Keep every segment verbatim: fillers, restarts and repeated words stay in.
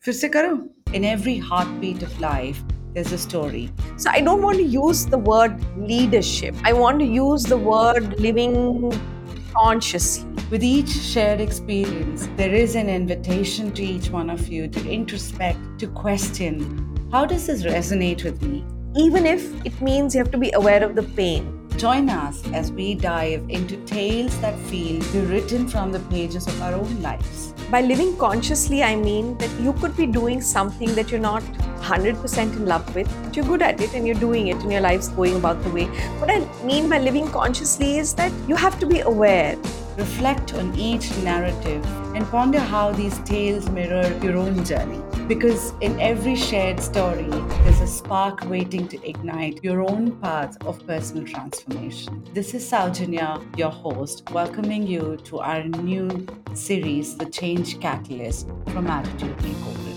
फिर से करो. In every heartbeat of life, there's a story. So I don't want to use the word leadership. I want to use the word living consciously. With each shared experience, there is an invitation to each one of you to introspect, to question, how does this resonate with me? Even if it means you have to be aware of the pain. Join us as we dive into tales that feel written from the pages of our own lives. By living consciously, I mean that you could be doing something that you're not one hundred percent in love with, but you're good at it and you're doing it and your life's going about the way. What I mean by living consciously is that you have to be aware. Reflect on each narrative and ponder how these tales mirror your own journey. Because in every shared story, there's a spark waiting to ignite your own path of personal transformation. This is Saujanya, your host, welcoming you to our new series, The Change Catalyst from Attitude Makeover.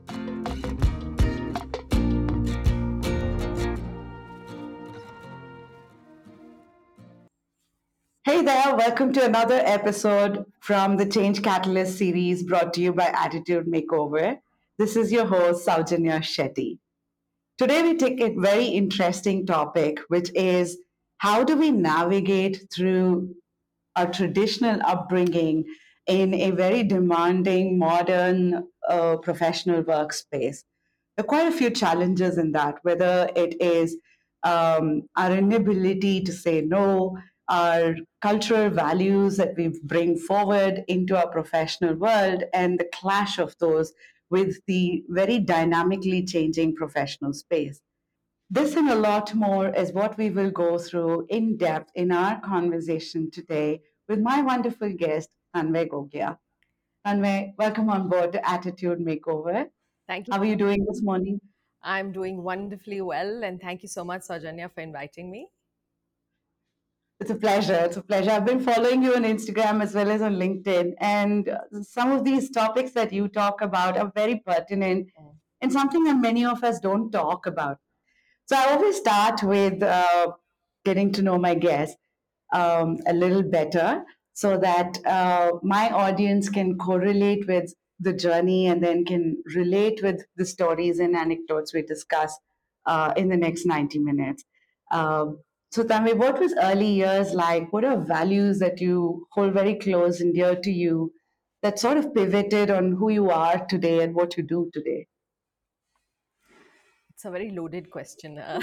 Hey there, welcome to another episode from the Change Catalyst series brought to you by Attitude Makeover. This is your host, Saujanya Shetty. Today, we take a very interesting topic, which is how do we navigate through a traditional upbringing in a very demanding, modern, uh, professional workspace? There are quite a few challenges in that, whether it is um, our inability to say no, our cultural values that we bring forward into our professional world, and the clash of those with the very dynamically changing professional space. This and a lot more is what we will go through in depth in our conversation today with my wonderful guest, Tanvay Gogia. Tanvay, welcome on board to Attitude Makeover. Thank you. How are you doing this morning? I'm doing wonderfully well, and thank you so much, Sajanya, for inviting me. It's a pleasure. It's a pleasure. I've been following you on Instagram as well as on LinkedIn, and uh, some of these topics that you talk about are very pertinent Mm. and something that many of us don't talk about. So I always start with uh, getting to know my guest um, a little better so that uh, my audience can correlate with the journey and then can relate with the stories and anecdotes we discuss uh, in the next ninety minutes. Um, so, Tanvi, what was early years like? What are values that you hold very close and dear to you that sort of pivoted on who you are today and what you do today? It's a very loaded question. Uh,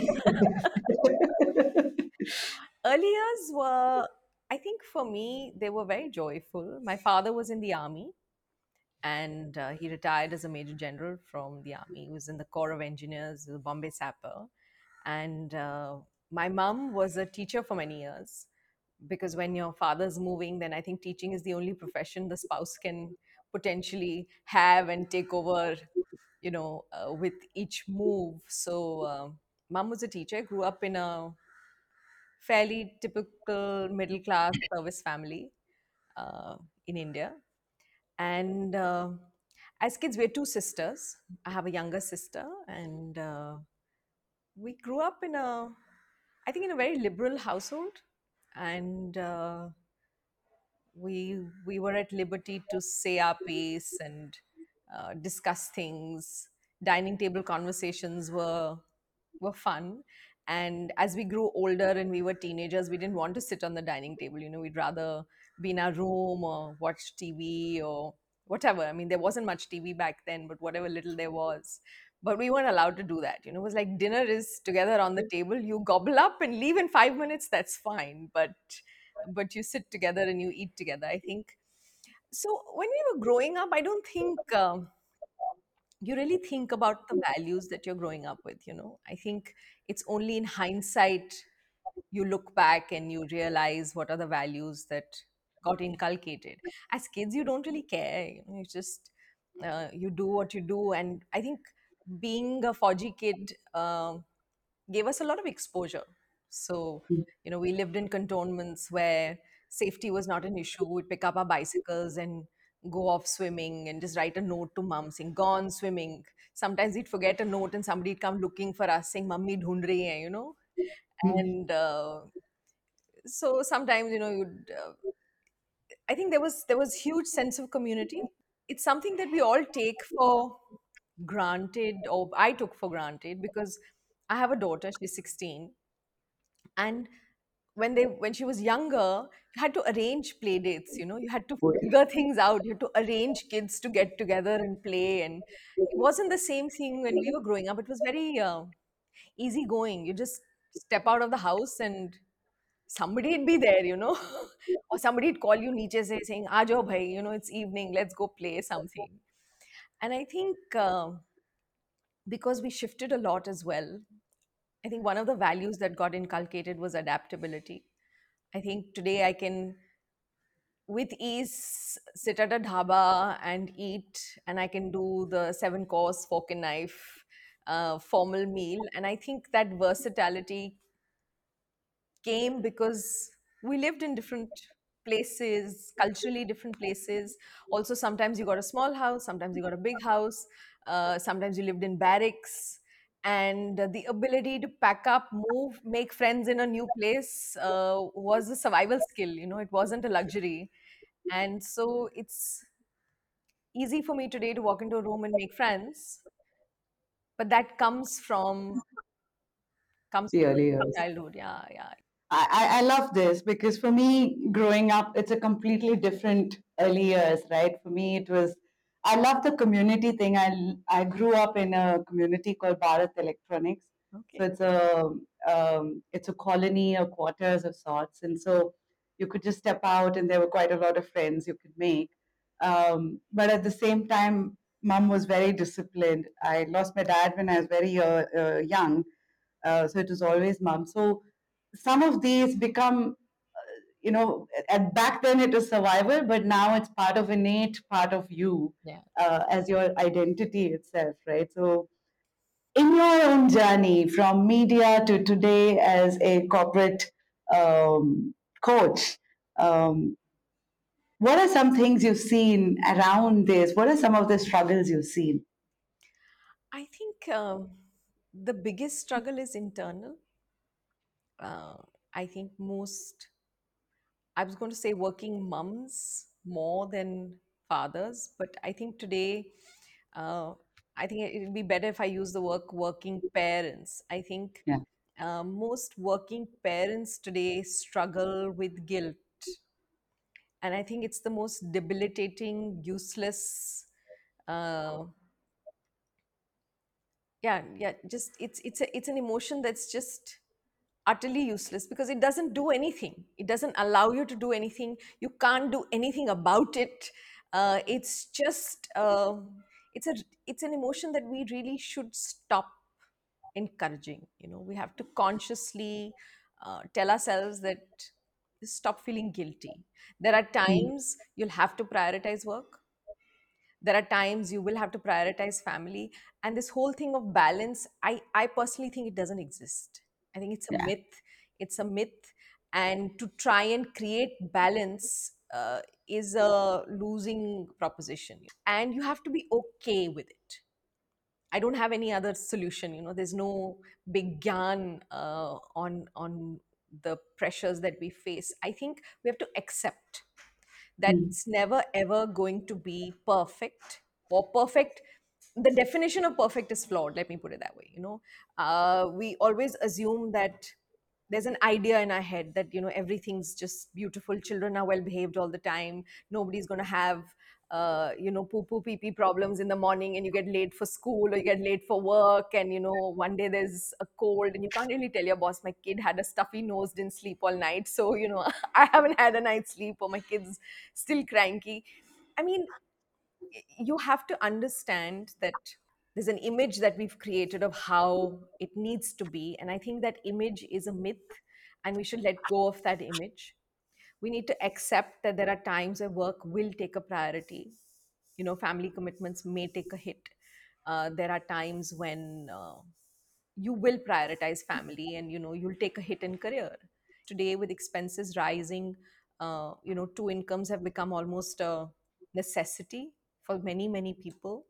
early years were, I think for me, they were very joyful. My father was in the army and uh, he retired as a major general from the army. He was in the Corps of Engineers, the Bombay Sapper. And uh, my mom was a teacher for many years because when your father's moving, then I think teaching is the only profession the spouse can potentially have and take over, you know, uh, with each move. So, uh, mom was a teacher, grew up in a fairly typical middle class service family uh, in India. And uh, as kids, we're two sisters. I have a younger sister, and uh, we grew up in a, I think, in a very liberal household. And uh, we we were at liberty to say our piece and uh, discuss things. Dining table conversations were were fun. And as we grew older and we were teenagers, we didn't want to sit on the dining table. You know, we'd rather be in our room or watch T V or whatever. I mean, there wasn't much T V back then, but whatever little there was. But we weren't allowed to do that. You know, it was like dinner is together on the table. You gobble up and leave in five minutes, that's fine. But but you sit together and you eat together, I think. So when we were growing up, I don't think um, you really think about the values that you're growing up with. You know, I think it's only in hindsight you look back and you realize what are the values that got inculcated. As kids, you don't really care. You know, you just uh, you do what you do. And I think being a Fauji kid um gave us a lot of exposure. So, you know, we lived in cantonments where safety was not an issue. We'd pick up our bicycles and go off swimming and just write a note to mom saying, gone swimming. Sometimes we'd forget a note and somebody'd come looking for us saying, Mummy dhoond rahi hai, you know. And uh, so sometimes, you know, you'd, uh, I think there was there was huge sense of community. it's something that we all take for granted, or I took for granted, because I have a daughter, she's sixteen, and when they when she was younger, you had to arrange play dates, you know, you had to Oh, figure things out, you had to arrange kids to get together and play. And it wasn't the same thing when we were growing up. It was very uh, easy going. You just step out of the house and somebody'd be there, you know, or somebody'd call you niche se saying, Aajo bhai, you know, it's evening, let's go play something. And I think uh, because we shifted a lot as well, I think one of the values that got inculcated was adaptability. I think today I can, with ease, sit at a dhaba and eat, and I can do the seven course fork and knife uh, formal meal. And I think that versatility came because we lived in different places, culturally different places. Also, sometimes you got a small house, sometimes you got a big house, uh, sometimes you lived in barracks. And uh, the ability to pack up, move, make friends in a new place uh, was a survival skill. You know, it wasn't a luxury. And so it's easy for me today to walk into a room and make friends, but that comes from comes the from early years. childhood. Yeah, yeah. I, I I love this because for me, growing up, it's a completely different early years, right? For me, it was, I love the community thing. I, I grew up in a community called Bharat Electronics. So Okay. it's a, um, it's a colony or quarters of sorts. And so you could just step out and there were quite a lot of friends you could make. Um, but at the same time, mom was very disciplined. I lost my dad when I was very uh, uh, young. Uh, so it was always mom. So some of these become, you know, at back then it was survival, but now it's part of innate part of you Yeah. uh, as your identity itself, right? So in your own journey from media to today as a corporate um, coach, um, what are some things you've seen around this? What are some of the struggles you've seen? I think um, the biggest struggle is internal. Uh, I think most, I was going to say working mums more than fathers, but I think today, uh, I think it would be better if I use the word working parents. I think Yeah. uh, most working parents today struggle with guilt. And I think it's the most debilitating, useless, uh, yeah, yeah, just it's it's a, it's an emotion that's just utterly useless because it doesn't do anything. It doesn't allow you to do anything. You can't do anything about it. Uh, it's just uh, it's a it's an emotion that we really should stop encouraging. You know, we have to consciously uh, tell ourselves that stop feeling guilty. There are Mm. times you'll have to prioritize work. There are times you will have to prioritize family. And this whole thing of balance, i i personally think it doesn't exist. I think it's a Yeah. myth. It's a myth. And to try and create balance uh, is a losing proposition, and you have to be okay with it. I don't have any other solution. You know, there's no big gyan uh, on on the pressures that we face. I think we have to accept that Mm. it's never ever going to be perfect, or perfect. The definition of perfect is flawed, let me put it that way. You know, uh, we always assume that there's an idea in our head that, you know, everything's just beautiful, children are well behaved all the time, nobody's going to have uh, you know, poo poo pee pee problems in the morning, and you get late for school or you get late for work, and you know, one day there's a cold and you can't really tell your boss, my kid had a stuffy nose, didn't sleep all night, so you know, I haven't had a night's sleep, or my kid's still cranky. I mean, you have to understand that there's an image that we've created of how it needs to be. And I think that image is a myth, and we should let go of that image. We need to accept that there are times where work will take a priority. You know, family commitments may take a hit. Uh, there are times when uh, you will prioritize family, and you know, you'll take a hit in career. Today, with expenses rising, uh, you know, two incomes have become almost a necessity for many many people.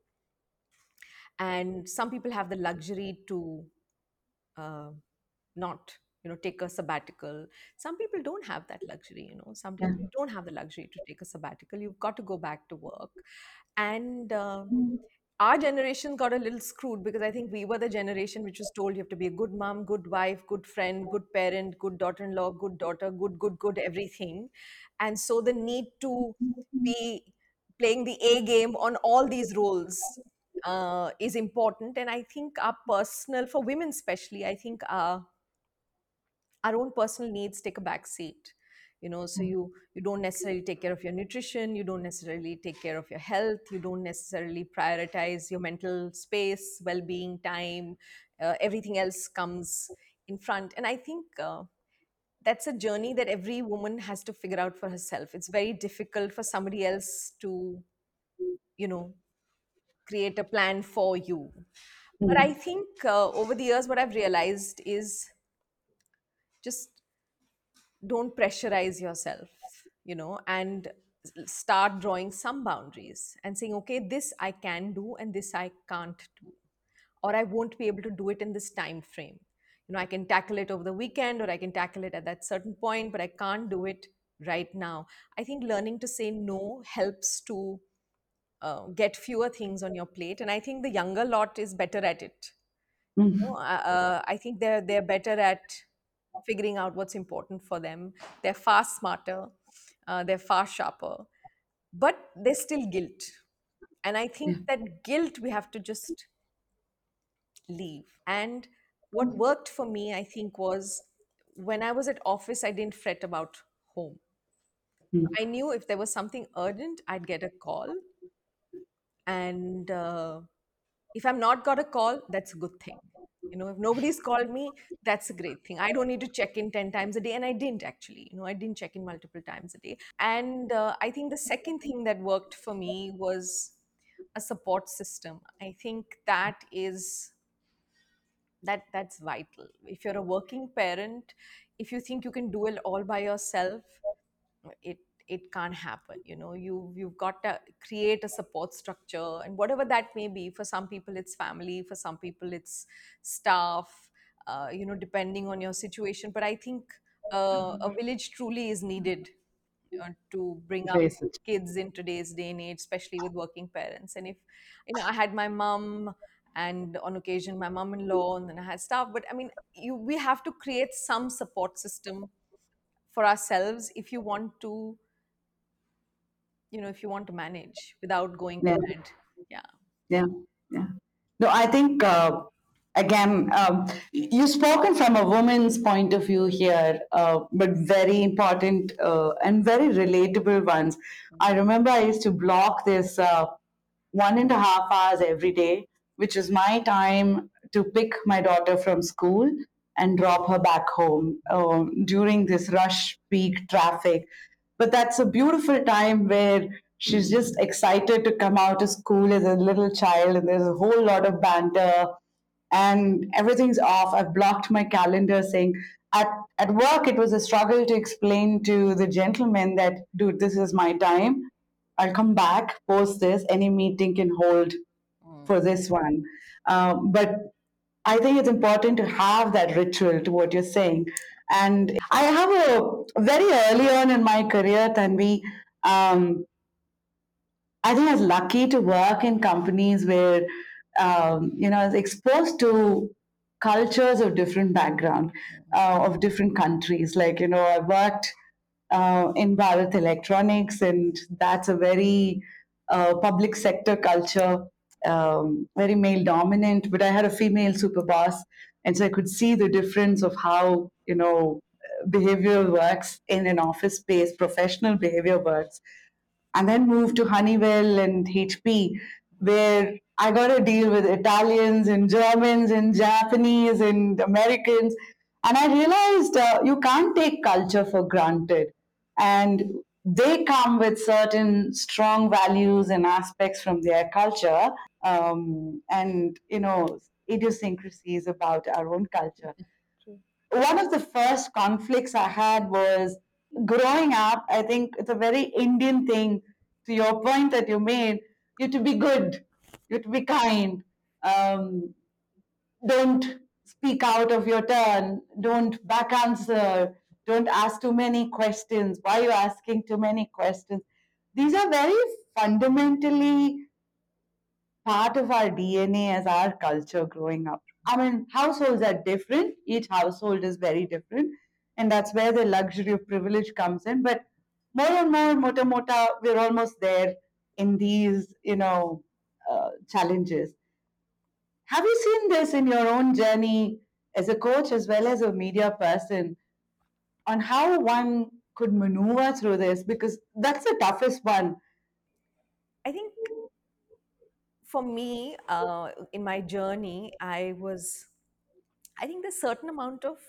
And some people have the luxury to uh, not. you know, take a sabbatical. Some people don't have that luxury, you know. Yeah. Sometimes you don't have the luxury to take a sabbatical. You've got to go back to work. And uh, our generation got a little screwed because I think we were the generation which was told you have to be a good mom, good wife, good friend, good parent, good daughter in law, good daughter, good, good, good, everything. And so the need to be playing the A game on all these roles uh, is important. And I think our personal, for women especially, I think our our own personal needs take a back seat, you know. So you you don't necessarily take care of your nutrition, you don't necessarily take care of your health, you don't necessarily prioritize your mental space, well-being, time. Uh, everything else comes in front. And I think uh, that's a journey that every woman has to figure out for herself. It's very difficult for somebody else to, you know, create a plan for you. But I Mm. think uh, over the years what I've realized is just don't pressurize yourself, you know, and start drawing some boundaries and saying, okay, this I can do and this I can't do, or I won't be able to do it in this time frame. You know, I can tackle it over the weekend or I can tackle it at that certain point, but I can't do it right now. I think learning to say no helps to uh, get fewer things on your plate, and I think the younger lot is better at it. No, Mm. uh, uh, I think they're they're better at figuring out what's important for them. They're far smarter, uh, they're far sharper, but there's still guilt. And I Yeah. think that guilt we have to just leave. And what worked for me, I think, was when I was at office, I didn't fret about home. Mm. I knew if there was something urgent, I'd get a call, and uh, if I'm not got a call, that's a good thing. You know, if nobody's called me, that's a great thing. I don't need to check in ten times a day. And I didn't actually, you know, I didn't check in multiple times a day. And uh, I think the second thing that worked for me was a support system. I think that is that that's vital. If you're a working parent, if you think you can do it all by yourself, it it can't happen. You know, you you've got to create a support structure, and whatever that may be. For some people it's family, for some people it's staff, uh, you know, depending on your situation. But I think uh, a village truly is needed uh, to bring up Face it. kids in today's day and age, especially with working parents. And if, you know, I had my mom, and on occasion my mom-in-law, and then I had staff. But I mean, you we have to create some support system for ourselves if you want to, you know, if you want to manage without going Yeah. mad. Yeah. Yeah. Yeah. No, I think uh, again, um, you've spoken from a woman's point of view here, uh, but very important uh, and very relatable ones. I remember I used to block this uh, one and a half hours every day, which is my time to pick my daughter from school and drop her back home uh, during this rush peak traffic. But that's a beautiful time where she's just excited to come out of school as a little child, and there's a whole lot of banter and everything's off. I've blocked my calendar saying at, at work it was a struggle to explain to the gentleman that, dude, this is my time. I'll come back post this. Any meeting can hold Mm. for this one. Um, but I think it's important to have that ritual to what you're saying. And I have a very early on in my career, Tanvi, um, I think I was lucky to work in companies where, um, you know, I was exposed to cultures of different background, uh, of different countries. Like, you know, I worked uh, in Bharat Electronics, and that's a very uh, public sector culture, um, very male dominant. But I had a female super boss, and so I could see the difference of how, you know, behavior works in an office space, professional behavior works, and then moved to Honeywell and H P, where I got to deal with Italians and Germans and Japanese and Americans. And I realized uh, you can't take culture for granted. And they come with certain strong values and aspects from their culture, um, and, you know, idiosyncrasies about our own culture. True. One of the first conflicts I had was growing up. I think it's a very Indian thing. To your point that you made, you to be good, you to be kind. Um, don't speak out of your turn, don't back answer, don't ask too many questions. Why are you asking too many questions? These are very fundamentally part of our D N A as our culture growing up. I mean, households are different. Each household is very different. And that's where the luxury of privilege comes in. But more and more, mota mota, we're almost there in these, you know, uh, challenges. Have you seen this in your own journey as a coach as well as a media person on how one could maneuver through this? Because that's the toughest one. I think for me, uh, in my journey, I was, I think there's certain amount of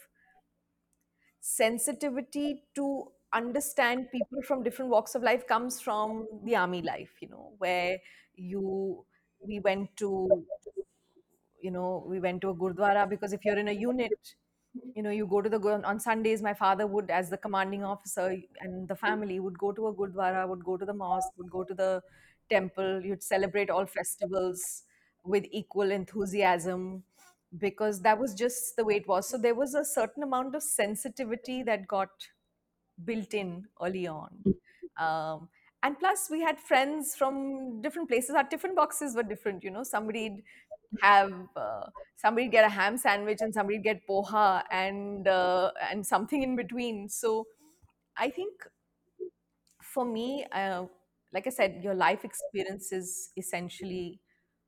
sensitivity to understand people from different walks of life comes from the army life, you know, where you, we went to, you know, we went to a gurdwara because if you're in a unit, you know, you go to the gu- on Sundays my father would, as the commanding officer, and the family would go to a gurdwara, would go to the mosque, would go to the temple. You'd celebrate all festivals with equal enthusiasm because that was just the way it was. So there was a certain amount of sensitivity that got built in early on. Um, and plus, we had friends from different places. Our tiffin boxes were different. You know, somebody'd have uh, somebody'd get a ham sandwich, and somebody'd get poha, and uh, and something in between. So, I think for me, uh, like I said, your life experiences essentially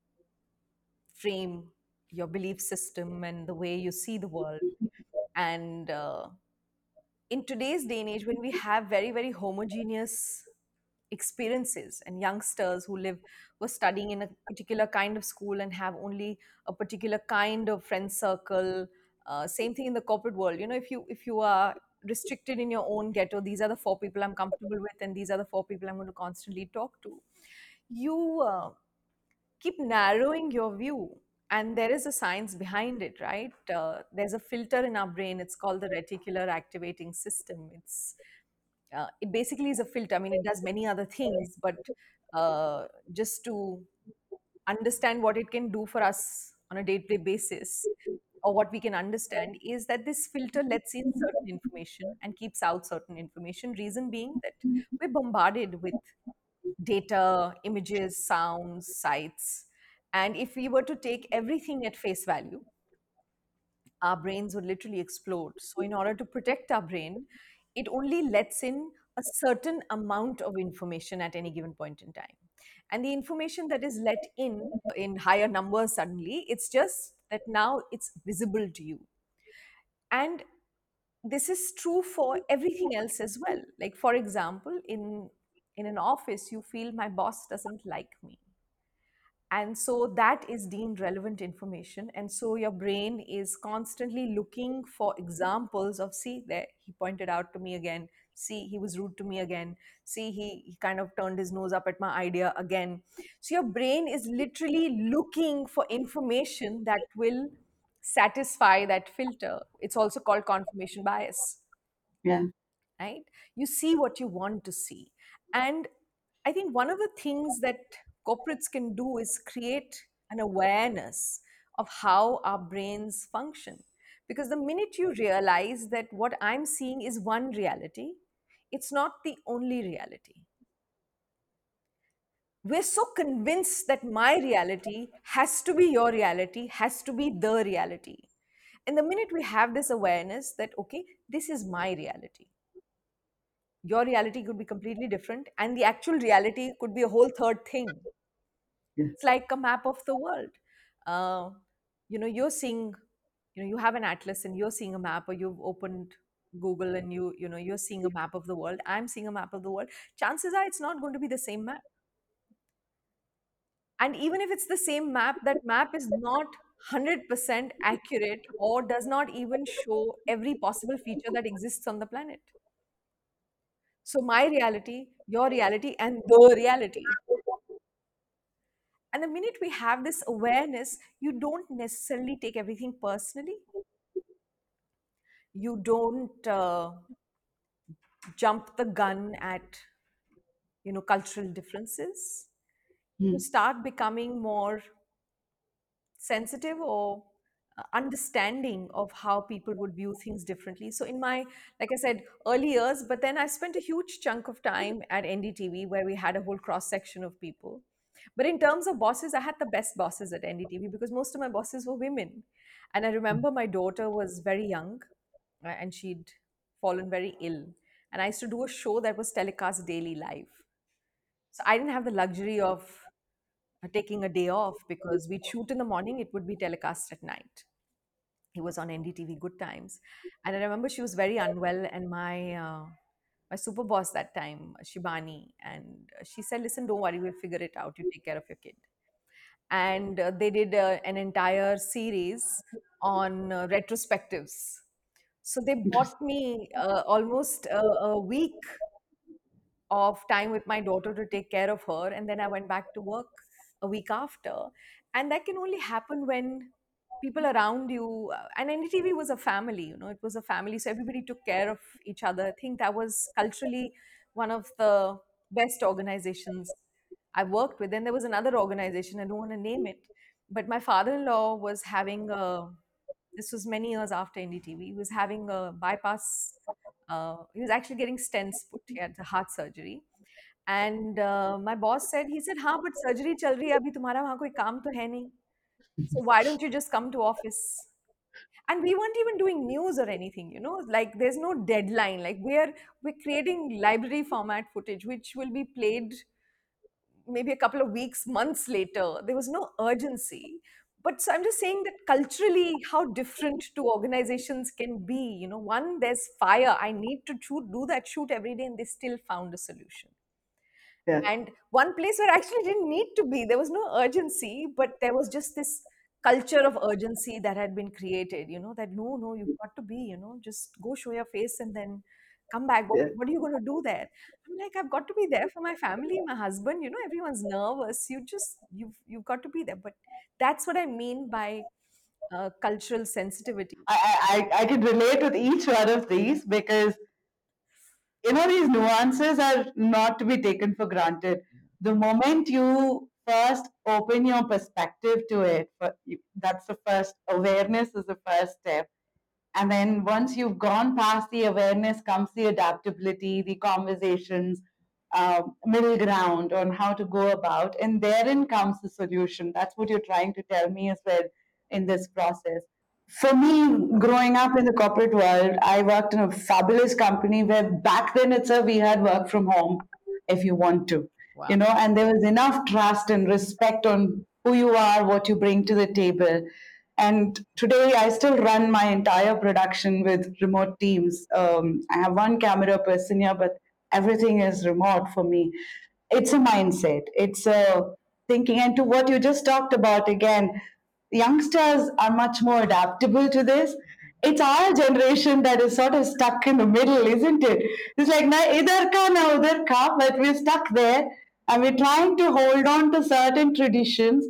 frame your belief system and the way you see the world. And uh, in today's day and age, when we have very very homogeneous experiences, and youngsters who live were studying in a particular kind of school and have only a particular kind of friend circle, uh, same thing in the corporate world. You know, if you if you are restricted in your own ghetto, these are the four people I'm comfortable with, and these are the four people I'm going to constantly talk to. You uh, keep narrowing your view, and there is a science behind it, right? Uh, there's a filter in our brain, it's called the reticular activating system. It's uh, it basically is a filter. I mean, it does many other things, but uh, just to understand what it can do for us on a day-to-day basis, or what we can understand, is that this filter lets in certain information and keeps out certain information. Reason being that we're bombarded with data, images, sounds, sights, and if we were to take everything at face value, our brains would literally explode. So, in order to protect our brain, it only lets in a certain amount of information at any given point in time. And the information that is let in in higher numbers suddenly, it's just that now it's visible to you. And this is true for everything else as well. Like, for example, in in an office, you feel my boss doesn't like me, and so that is deemed relevant information, and so your brain is constantly looking for examples of, see there, he pointed out to me again, see he was rude to me again, see he, he kind of turned his nose up at my idea again. So your brain is literally looking for information that will satisfy that filter. It's also called confirmation bias, Yeah. right? You see what you want to see. And I think one of the things that corporates can do is create an awareness of how our brains function. Because the minute you realize that what I'm seeing is one reality, it's not the only reality. We're so convinced that my reality has to be your reality, has to be the reality. And the minute we have this awareness that, okay, this is my reality, your reality could be completely different, and the actual reality could be a whole third thing. It's Yes. like a map of the world. uh, you know, you're seeing, you know, you have an atlas and you're seeing a map, or you've opened Google and you you know, you're seeing a map of the world, I'm seeing a map of the world. Chances are it's not going to be the same map. And even if it's the same map, that map is not one hundred percent accurate, or does not even show every possible feature that exists on the planet. So my reality, your reality, and the reality. And the minute we have this awareness, you don't necessarily take everything personally. You don't uh, jump the gun at, you know, cultural differences. You Hmm. start becoming more sensitive, or uh, understanding of how people would view things differently. So in my, like I said, early years, but then I spent a huge chunk of time at N D T V where we had a whole cross section of people. But in terms of bosses, I had the best bosses at N D T V because most of my bosses were women. And I remember my daughter was very young, uh, and she'd fallen very ill. And I used to do a show that was telecast daily live. So I didn't have the luxury of uh, taking a day off because we'd shoot in the morning, it would be telecast at night. He was on N D T V Good Times. And I remember she was very unwell, and my uh, my super boss that time, Shibani, and she said, "Listen, don't worry, we'll figure it out. You take care of your kid." And uh, they did uh, an entire series on uh, retrospectives. So they bought Interesting. me uh, almost a, a week of time with my daughter to take care of her, and then I went back to work a week after. And that can only happen when people around you, uh, and N D T V was a family, you know, it was a family, so everybody took care of each other. I think that was culturally one of the best organizations I worked with. Then there was another organization, I don't want to name it, but my father-in-law was having a, this was many years after N D T V, he was having a bypass, uh, he was actually getting stents put. He had the heart surgery. And uh, my boss said, he said, हाँ but surgery चल रही है अभी तुम्हारा वहाँ कोई काम तो है नहीं. So why don't you just come to office? And we weren't even doing news or anything, you know, like there's no deadline. Like we're we're creating library format footage which will be played maybe a couple of weeks, months later. There was no urgency. But so I'm just saying that culturally, how different two organizations can be. You know, one, there's fire. I need to shoot, do that shoot every day, and they still found a solution. Yeah. And one place where I actually didn't need to be, there was no urgency, but there was just this culture of urgency that had been created, you know, that no, no, you've got to be, you know, just go show your face and then come back. What, Yeah. what are you going to do there? I'm like, I've got to be there for my family, my husband, you know, everyone's nervous. You just, you've, you've got to be there. But that's what I mean by uh, cultural sensitivity. I, I, I can relate with each one of these because you know these nuances are not to be taken for granted. The moment you first open your perspective to it, for- you- that's the first awareness is the first step. And then once you've gone past the awareness comes the adaptability, the conversations, um, middle ground on how to go about, and therein comes the solution. That's what you're trying to tell me as well in this process. For me, growing up in the corporate world, I worked in a fabulous company where back then itself we had work from home if you want to, you Wow. know, and there was enough trust and respect on who you are, what you bring to the table. And today, I still run my entire production with remote teams. Um, I have one camera person here, but everything is remote for me. It's a mindset, it's a thinking. And to what you just talked about again, youngsters are much more adaptable to this. It's our generation that is sort of stuck in the middle, isn't it? It's like na idhar ka na udhar ka, but we're stuck there and we're trying to hold on to certain traditions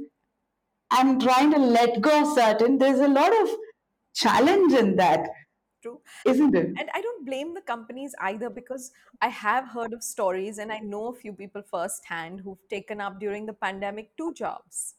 and trying to let go certain. There's a lot of challenge in that, True. isn't it? And I don't blame the companies either because I have heard of stories and I know a few people firsthand who've taken up during the pandemic two jobs,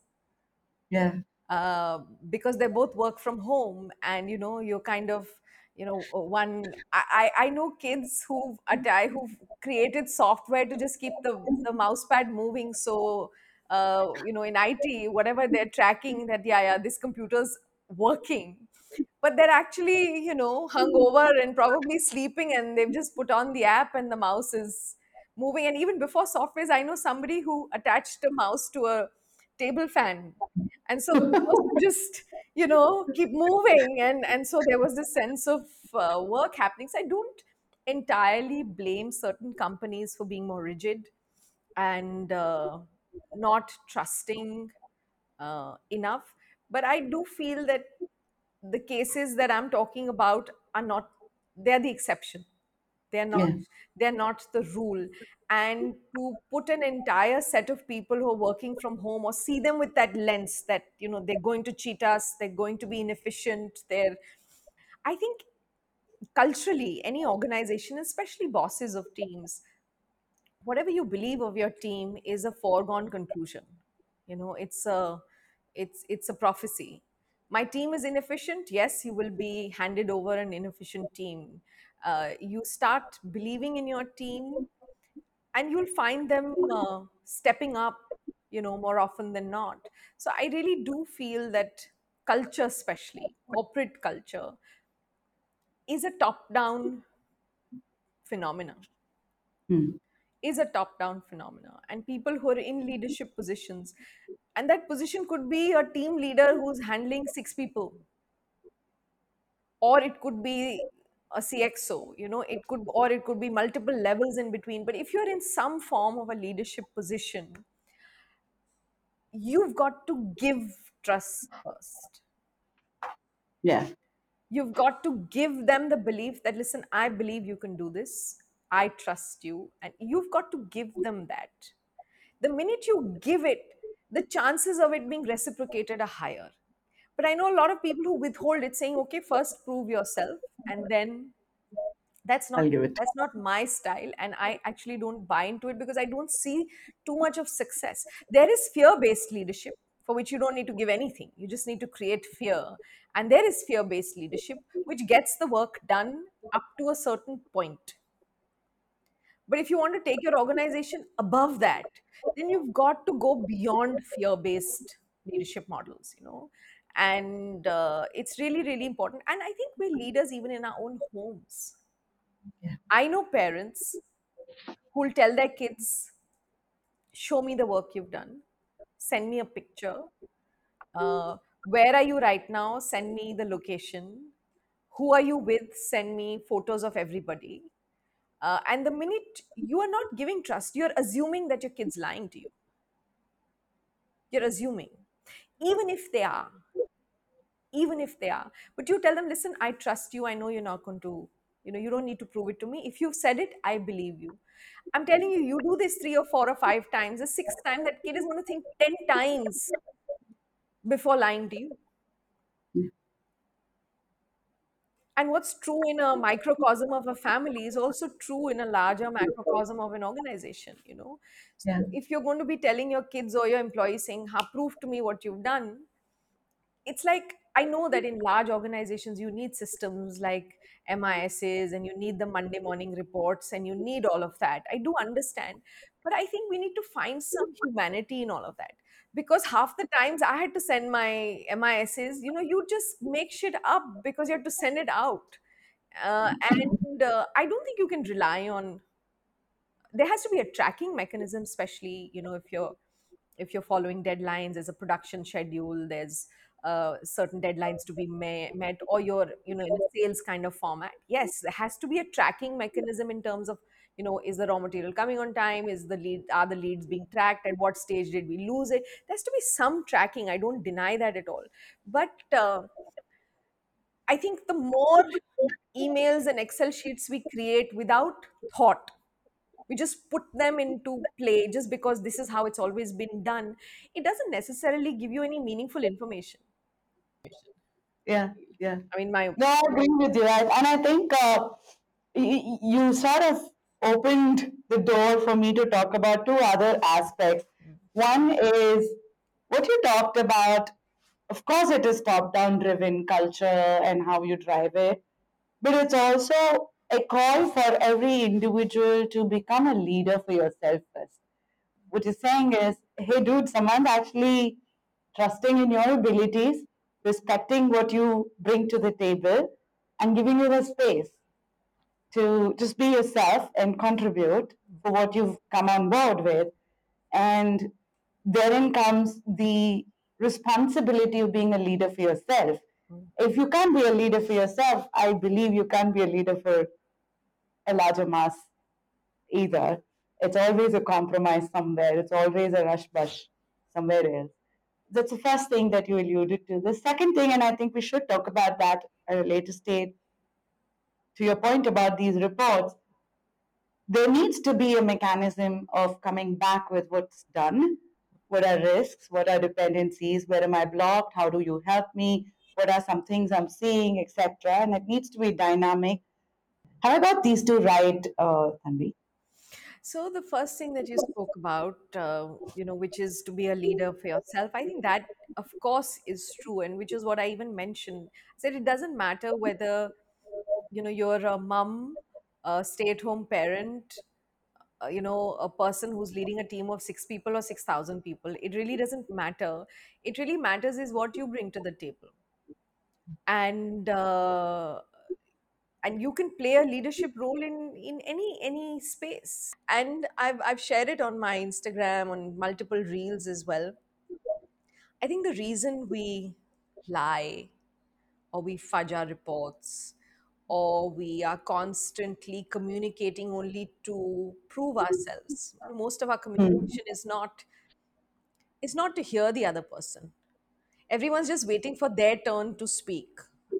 Yeah. uh, because they both work from home. And you know, you're kind of, you know, uh, one, I, I I know kids who've atta- who've created software to just keep the the mouse pad moving. So uh, you know, in I T, whatever they're tracking, that yeah, yeah, this computer's working, but they're actually, you know, hungover and probably sleeping, and they've just put on the app and the mouse is moving. And even before softwares, I know somebody who attached a mouse to a table fan, and so the mouse would just, you know, keep moving. And and so there was this sense of uh, work happening. So I don't entirely blame certain companies for being more rigid and uh, not trusting uh, enough. But I do feel that the cases that I'm talking about are not, they're the exception. They're not, Yeah. they're not the rule. And to put an entire set of people who are working from home or see them with that lens that, you know, they're going to cheat us, they're going to be inefficient, they're, I think culturally, any organization, especially bosses of teams, whatever you believe of your team is a foregone conclusion. You know, it's a, it's it's a prophecy. My team is inefficient. Yes, you will be handed over an inefficient team. Uh, you start believing in your team, and you'll find them uh, stepping up, you know, more often than not. So I really do feel that culture, especially corporate culture, is a top down phenomena Hmm. is a top down phenomena, and people who are in leadership positions, and that position could be a team leader who's handling six people, or it could be a C X O, you know, it could, or it could be multiple levels in between. But if you're in some form of a leadership position, you've got to give trust first. Yeah. You've got to give them the belief that, listen, I believe you can do this. I trust you. And you've got to give them that. The minute you give it, the chances of it being reciprocated are higher. But I know a lot of people who withhold it, saying, okay, first prove yourself, and then that's I'll not give it. that's not my style, and I actually don't buy into it because I don't see too much of success. There is fear based leadership, for which you don't need to give anything, you just need to create fear. And there is fear based leadership which gets the work done up to a certain point. But if you want to take your organization above that, then you've got to go beyond fear based leadership models, you know. And uh, it's really really important, and I think we're leaders even in our own homes. Yeah. I know parents who'll tell their kids, show me the work you've done, send me a picture. Uh, where are you right now? Send me the location. Who are you with? Send me photos of everybody. Uh, and the minute you are not giving trust, you're assuming that your kid's lying to you. You're assuming. Even if they are, even if they are. But you tell them, listen, I trust you. I know you're not going to, you know, you don't need to prove it to me. If you've said it, I believe you. I'm telling you, you do this three or four or five times. The sixth time, that kid is going to think ten times before lying to you. And what's true in a microcosm of a family is also true in a larger macrocosm of an organization, you know. Yeah. So if you're going to be telling your kids or your employees saying, ha, prove to me what you've done, it's like, I know that in large organizations you need systems like mis's, and you need the Monday morning reports, and you need all of that. I do understand, but I think we need to find some humanity in all of that, because half the times I had to send my mis's, you know, you just make shit up because you have to send it out. Uh, and uh, I don't think you can rely on, there has to be a tracking mechanism, especially, you know, if you're if you're following deadlines, there's a production schedule, there's uh, certain deadlines to be ma- met, or you're, you know, in a sales kind of format. Yes, there has to be a tracking mechanism in terms of, you know, is the raw material coming on time, is the lead are the leads being tracked, at what stage did we lose it. There has to be some tracking, I don't deny that at all. But uh, I think the more emails and excel sheets we create without thought, we just put them into play just because this is how it's always been done, it doesn't necessarily give you any meaningful information. Yeah. Yeah. I mean, my No, I agree with you. I, and I think uh, y- y- you sort of opened the door for me to talk about two other aspects. One is what you talked about. Of course, it is top down driven culture and how you drive it, but it's also a call for every individual to become a leader for yourself first. What you're saying is, hey, dude, someone's actually trusting in your abilities, respecting what you bring to the table, and giving you the space to just be yourself and contribute for what you've come on board with. And therein comes the responsibility of being a leader for yourself. If you can't be a leader for yourself, I believe you can't be a leader for a larger mass either. It's always a compromise somewhere. It's always a rush bush somewhere else. That's the first thing that you alluded to. The second thing, and I think we should talk about that at a later stage, to your point about these reports, there needs to be a mechanism of coming back with what's done. What are risks? What are dependencies? Where am I blocked? How do you help me? What are some things I'm seeing, et cetera. And it needs to be dynamic. Have I got these two right, uh, Tanvi? So the first thing that you spoke about, uh, you know, which is to be a leader for yourself, I think that, of course, is true, and which is what I even mentioned. I said it doesn't matter whether you know you're a mom, a stay-at-home parent, uh, you know, a person who's leading a team of six people or six thousand people. It really doesn't matter. It really matters is what you bring to the table, and uh, and you can play a leadership role in in any any space. And i've i've shared it on my Instagram, on multiple reels as well. I think the reason we lie, or we fudge our reports, or we are constantly communicating only to prove ourselves, most of our Hmm. communication is not is not to hear the other person. Everyone's just waiting for their turn to speak.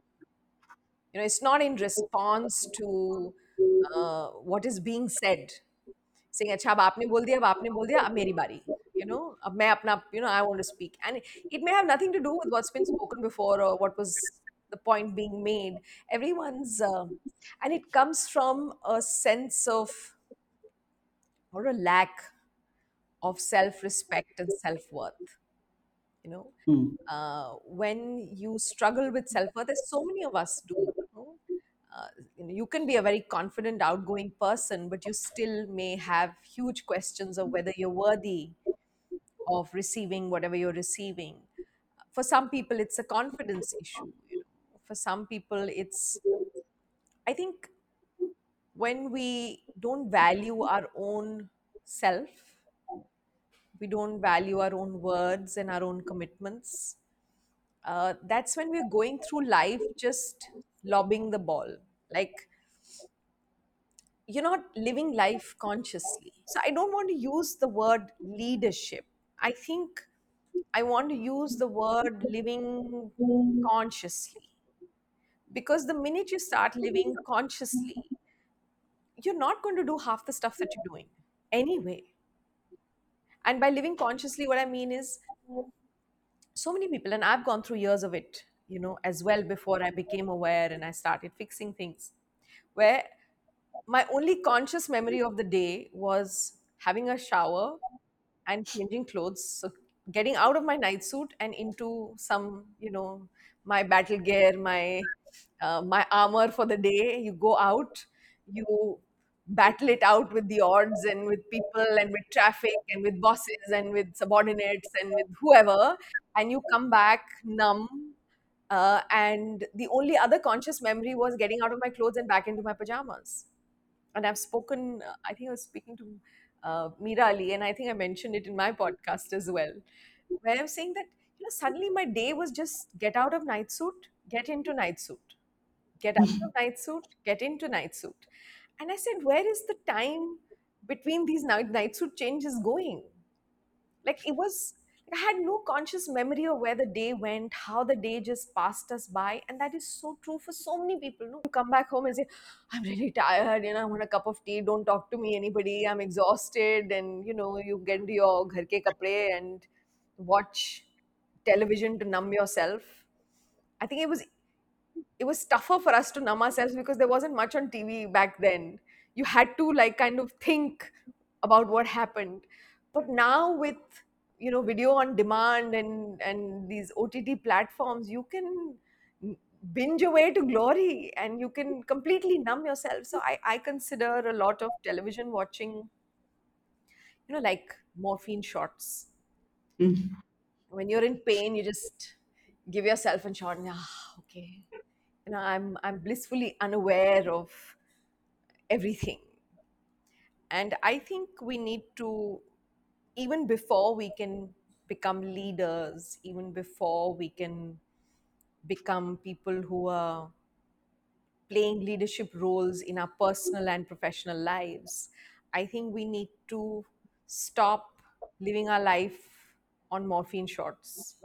You know, it's not in response to uh, what is being said, saying अच्छा अब आपने बोल दिया अब आपने बोल दिया अब मेरी बारी, you know, अब मैं अपना, you know, I want to speak, and it may have nothing to do with what's been spoken before or what was the point being made. Everyone's uh, and it comes from a sense of, or a lack of self respect and self worth, you know. Hmm. Uh, when you struggle with self worth, as so many of us do, you know, uh, you know, you can be a very confident, outgoing person, but you still may have huge questions of whether you're worthy of receiving whatever you're receiving. For some people, it's a confidence issue. You know, for some people, it's, I think, when we don't value our own self, we don't value our own words and our own commitments. Uh, that's when we're going through life just lobbing the ball. Like, you're not living life consciously. So I don't want to use the word leadership. I think I want to use the word living consciously. Because the minute you start living consciously, you're not going to do half the stuff that you're doing anyway. And by living consciously, what I mean is, so many people, and I've gone through years of it, you know, as well, before I became aware and I started fixing things, where my only conscious memory of the day was having a shower and changing clothes. So getting out of my night suit and into some, you know, my battle gear, my uh, my armor for the day. You go out, you battle it out with the odds and with people and with traffic and with bosses and with subordinates and with whoever, and you come back numb. Uh, and the only other conscious memory was getting out of my clothes and back into my pajamas. And I've spoken, uh, I think I was speaking to uh, Meera Ali, and I think I mentioned it in my podcast as well, where I'm saying that, you know, suddenly my day was just get out of night suit, get into night suit, get out of night suit, get into night suit. And I said, where is the time between these night, night suit changes going? Like, it was, I had no conscious memory of where the day went, how the day just passed us by. And that is so true for so many people. No, you come back home and say, I'm really tired, you know, I want a cup of tea, don't talk to me anybody, I'm exhausted. And you know, you get into your ghar ke kapde and watch television to numb yourself. I think it was it was tougher for us to numb ourselves because there wasn't much on T V back then. You had to, like, kind of think about what happened. But now with, you know, video on demand and and these O T T platforms, you can binge your way to glory and you can completely numb yourself. So I, I consider a lot of television watching, you know, like morphine shots. Hmm. When you're in pain, you just give yourself a shot and, ah, okay, you know, i'm i'm blissfully unaware of everything. And I think we need to, even before we can become leaders, even before we can become people who are playing leadership roles in our personal and professional lives, I think we need to stop living our life on morphine shots.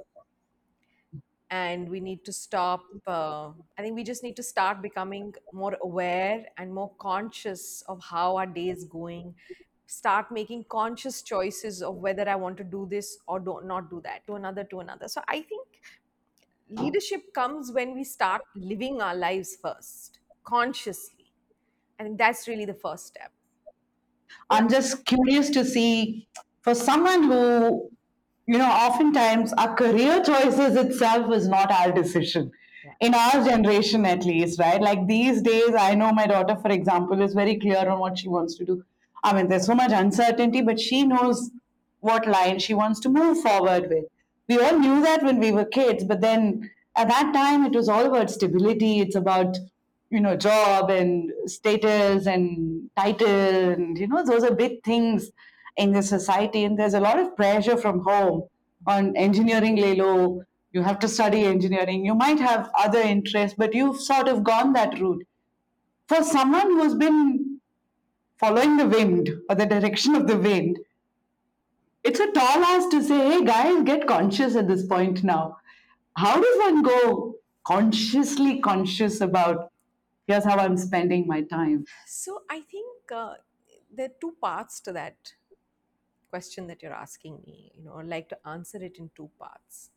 And we need to stop, uh, I think we just need to start becoming more aware and more conscious of how our day is going, start making conscious choices of whether I want to do this or do not do that, to another, to another. So I think leadership comes when we start living our lives first consciously. I think that's really the first step. Yeah. I'm just curious to see for someone who, you know, oftentimes our career choices itself is not our decision. Yeah. In our generation, at least, right? Like these days, I know my daughter, for example, is very clear on what she wants to do. I mean, there's so much uncertainty, but she knows what line she wants to move forward with. We all knew that when we were kids, but then at that time, it was all about stability. It's about, you know, job and status and title, and you know, those are big things in the society. And there's a lot of pressure from home on engineering lelo. You have to study engineering. You might have other interests, but you've sort of gone that route. For someone who's been following the wind or the direction of the wind, it's a tall ask to say, hey guys, get conscious at this point now. How does one go consciously conscious about here's how I'm spending my time? So I think uh, there are two parts to that question that you're asking me. You know, I'd like to answer it in two parts.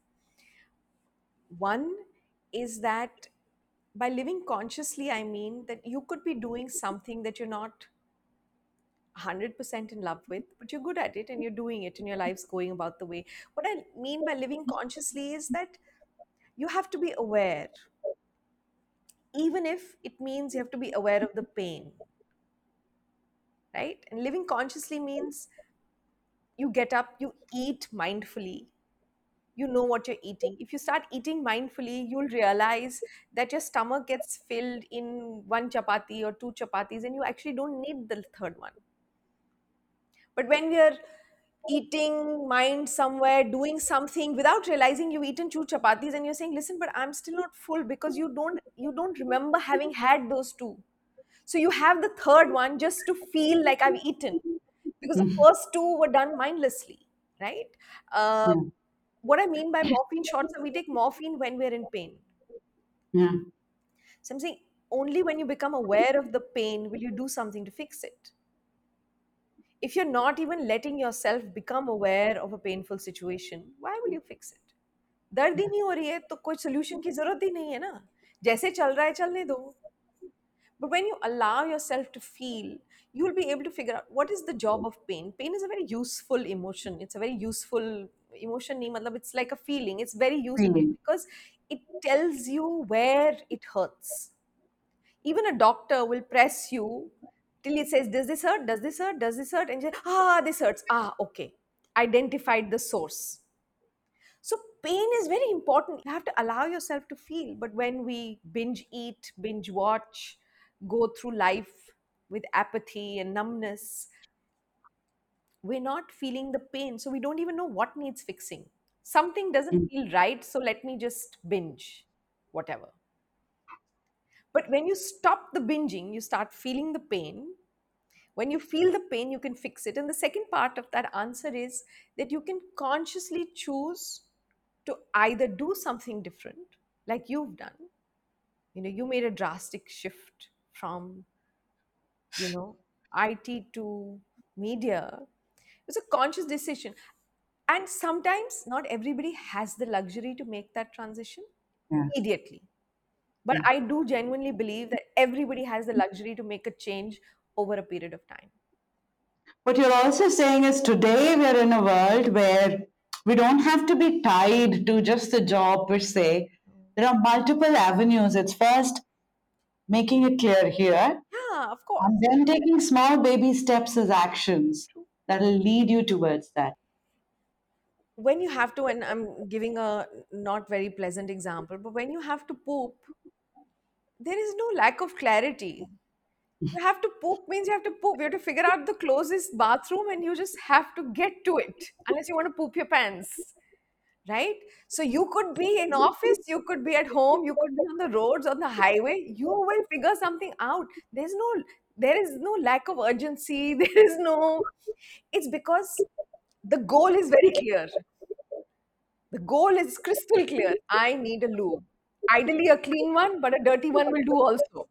One is that by living consciously, I mean that you could be doing something that you're not one hundred percent in love with, but you're good at it and you're doing it and your life's going about the way. What I mean by living consciously is that you have to be aware, even if it means you have to be aware of the pain, right? And living consciously means you get up, you eat mindfully, you know what you're eating. If you start eating mindfully, you'll realize that your stomach gets filled in one chapati or two chapatis and you actually don't need the third one. But when we are eating mind somewhere, doing something without realizing you've eaten two chapatis and you're saying, listen, but I'm still not full, because you don't you don't remember having had those two. So you have the third one just to feel like I've eaten, because the Mhm. first two were done mindlessly, right? uh, Yeah, what I mean by morphine shots, we take morphine when we're in pain. yeah, So I'm saying only when you become aware of the pain will you do something to fix it. If you're not even letting yourself become aware of a painful situation, why will you fix it? दर्द ही नहीं हो रही है तो कोई solution की जरूरत ही नहीं है ना, जैसे चल रहा है चलने दो. But when you allow yourself to feel, you will be able to figure out what is the job of pain. Pain is a very useful emotion. It's a very useful emotion. nahi matlab It's like a feeling. It's very useful feeling. because it tells you where it hurts. Even a doctor will press you till it says, does this hurt? Does this hurt? Does this hurt? And you say, ah, this hurts. Ah, okay. Identified the source. So pain is very important. You have to allow yourself to feel. But when we binge eat, binge watch, go through life with apathy and numbness, we're not feeling the pain. So we don't even know what needs fixing. Something doesn't Mm. feel right, so let me just binge, whatever. But when you stop the binging, you start feeling the pain. When you feel the pain, you can fix it. And the second part of that answer is that you can consciously choose to either do something different, like you've done. You know, you made a drastic shift from, you know, I T to media. It's a conscious decision. And sometimes not everybody has the luxury to make that transition Yeah, immediately. But yeah. I do genuinely believe that everybody has the luxury to make a change over a period of time. What you're also saying is today we're in a world where we don't have to be tied to just the job per se. There are multiple avenues. It's first making it clear here, Yeah, of and course. then taking small baby steps as actions that'll lead you towards that. When you have to, and I'm giving a not very pleasant example, but when you have to poop, there is no lack of clarity. You have to poop means you have to poop. You have to figure out the closest bathroom and you just have to get to it unless you want to poop your pants, right? So you could be in office, you could be at home, you could be on the roads, on the highway. You will figure something out. There's no, there is no lack of urgency. There is no, it's because the goal is very clear. The goal is crystal clear. I need a loo. Ideally, a clean one, but a dirty one will do also.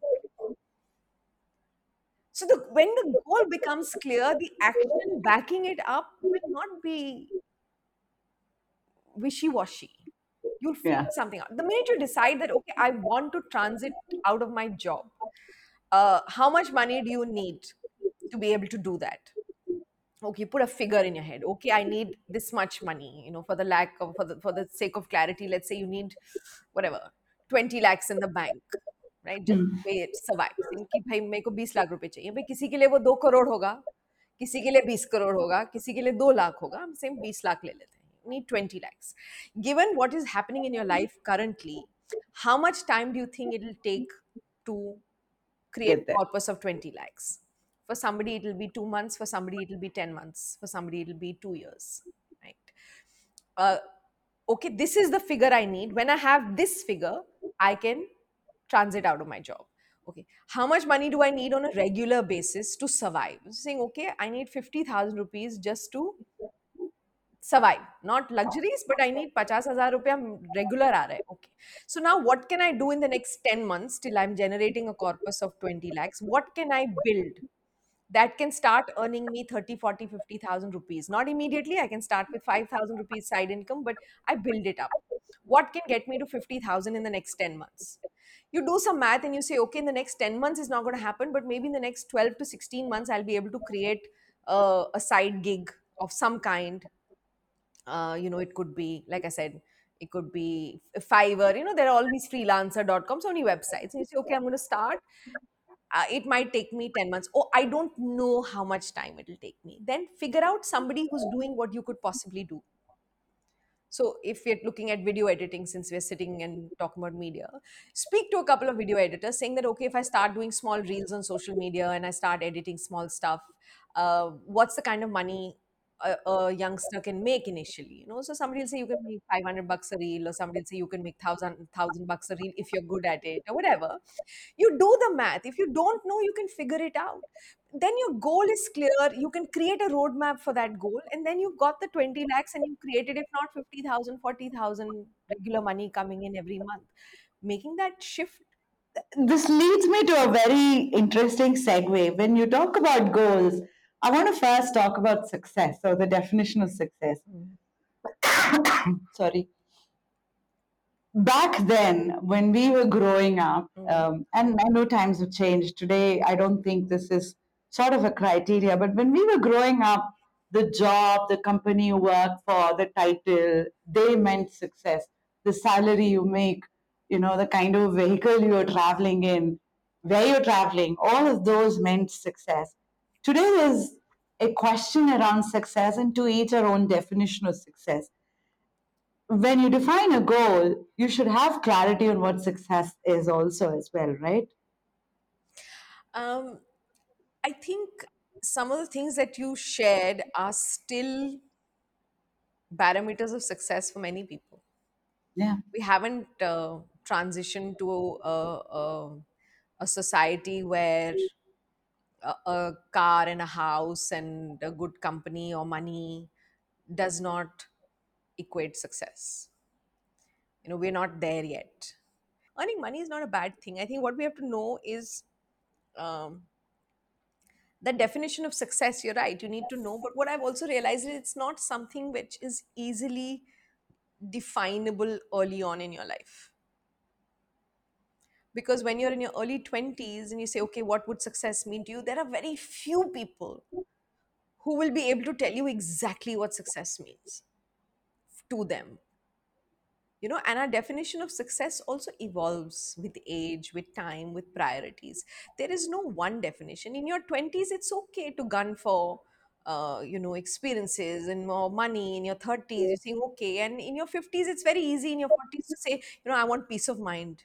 So the when the goal becomes clear, the action backing it up will not be wishy-washy. You'll Yeah. figure something out. The minute you decide that, okay, I want to transit out of my job, uh, how much money do you need? to be able to do that. Okay, put a figure in your head. Okay, I need this much money, you know, for the lack of for the for the sake of clarity, let's say you need whatever, twenty lakhs in the bank, right? Just Hmm. way it survives. कि भाई मेरे को बीस लाख रुपए चाहिए, भाई किसी के लिए वो दो करोड़ होगा, किसी के लिए बीस करोड़ होगा, किसी के लिए दो लाख होगा, हम सेम बीस लाख ले लेते हैं. You need twenty lakhs. Given what is happening in your life currently, how much time do you think it will take to create Get a that. corpus of twenty lakhs? For somebody, it will be two months. For somebody, it will be ten months. For somebody, it will be two years. Right. Uh, okay, this is the figure I need. When I have this figure, I can transit out of my job. Okay, how much money do I need on a regular basis to survive? Saying, okay, I need fifty thousand rupees just to survive, not luxuries, but I need fifty thousand rupees regular aa raha hai. Okay, so now what can I do in the next ten months till I'm generating a corpus of twenty lakhs? What can I build that can start earning me thirty, forty, fifty thousand rupees? Not immediately, I can start with five thousand rupees side income, but I build it up. What can get me to fifty thousand in the next ten months? You do some math and you say, okay, in the next ten months is not going to happen, but maybe in the next twelve to sixteen months I'll be able to create uh, a side gig of some kind. Uh, you know, it could be, like I said, it could be Fiverr. You know, there are all these freelancer dot com, so many websites. And you say, okay, I'm going to start. Uh, it might take me ten months. Oh, I don't know how much time it will take me. Then figure out somebody who's doing what you could possibly do. So if we're looking at video editing, since we're sitting and talking about media, speak to a couple of video editors saying that, okay, if I start doing small reels on social media and I start editing small stuff, uh, what's the kind of money a, a youngster can make initially? You know, so somebody will say you can make five hundred bucks a reel, or somebody will say you can make thousand thousand bucks a reel if you're good at it, or whatever. You do the math. If you don't know, you can figure it out. Then your goal is clear. You can create a roadmap for that goal, and then you've got the twenty lakhs and you created, if not fifty thousand, forty thousand regular money coming in every month. Making that shift. This leads me to a very interesting segue. When you talk about goals, I want to first talk about success or the definition of success. Mm, Sorry. Back then, when we were growing up, mm, um, and I know times have changed. Today, I don't think this is sort of a criteria, but when we were growing up, the job, the company you work for, the title, they meant success. The salary you make, you know, the kind of vehicle you're traveling in, where you're traveling, all of those meant success. Today, there's a question around success, and to each our own definition of success. When you define a goal, you should have clarity on what success is also as well, right? Um, I think some of the things that you shared are still parameters of success for many people. Yeah. We haven't uh, transitioned to a, a, a society where a, a car and a house and a good company or money does not equate success. You know, we're not there yet. Earning money is not a bad thing. I think what we have to know is um, the definition of success. You're right, you need to know. But what I've also realized is it's not something which is easily definable early on in your life. Because when you're in your early twenties and you say, okay, what would success mean to you? There are very few people who will be able to tell you exactly what success means to them. You know, and our definition of success also evolves with age, with time, with priorities. There is no one definition. In your twenties, it's okay to gun for uh, you know, experiences and more money. In your thirties, you think okay, and in your fifties, it's very easy. In your forties, to say, you know, I want peace of mind,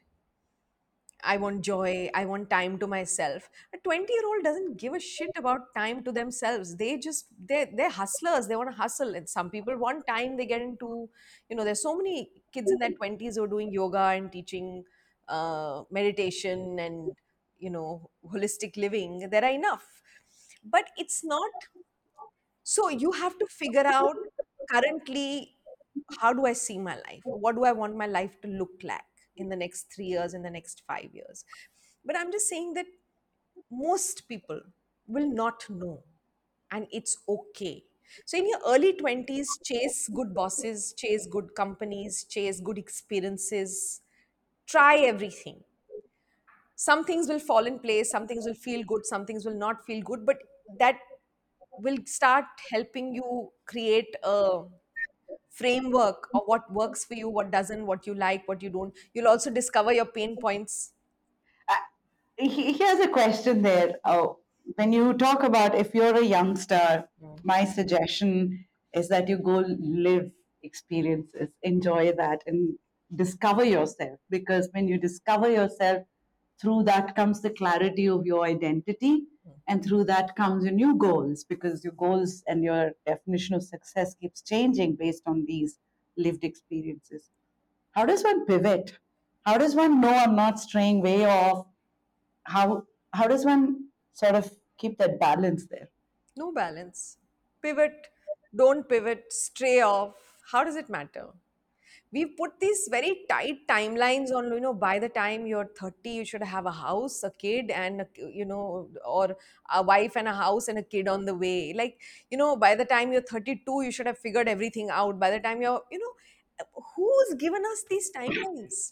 I want joy, I want time to myself. A twenty year old doesn't give a shit about time to themselves. They just, they're, they're hustlers. They want to hustle. And some people want time. They get into, you know, there's so many kids in their twenties who are doing yoga and teaching uh, meditation and, you know, holistic living. There are enough. But it's not, so you have to figure out currently, how do I see my life? What do I want my life to look like in the next three years, in the next five years? But I'm just saying that most people will not know, and it's okay. So in your early twenties, chase good bosses, chase good companies, chase good experiences, try everything. Some things will fall in place, some things will feel good, some things will not feel good, but that will start helping you create a framework of what works for you, what doesn't, what you like, what you don't. You'll also discover your pain points. Uh, he- Here's a question there. Oh, when you talk about if you're a youngster, Mm. my suggestion is that you go live experiences, enjoy that, and discover yourself. Because when you discover yourself, through that comes the clarity of your identity, and through that comes your new goals. Because your goals and your definition of success keeps changing based on these lived experiences. How does one pivot? How does one know I'm not straying way off? How how does one sort of keep that balance there? No balance. Pivot, don't pivot, stray off. How does it matter? We've put these very tight timelines on, you know, by the time you're thirty, you should have a house, a kid, and, a, you know, or a wife and a house and a kid on the way. Like, you know, by the time you're thirty-two, you should have figured everything out. By the time you're, you know, who's given us these timelines?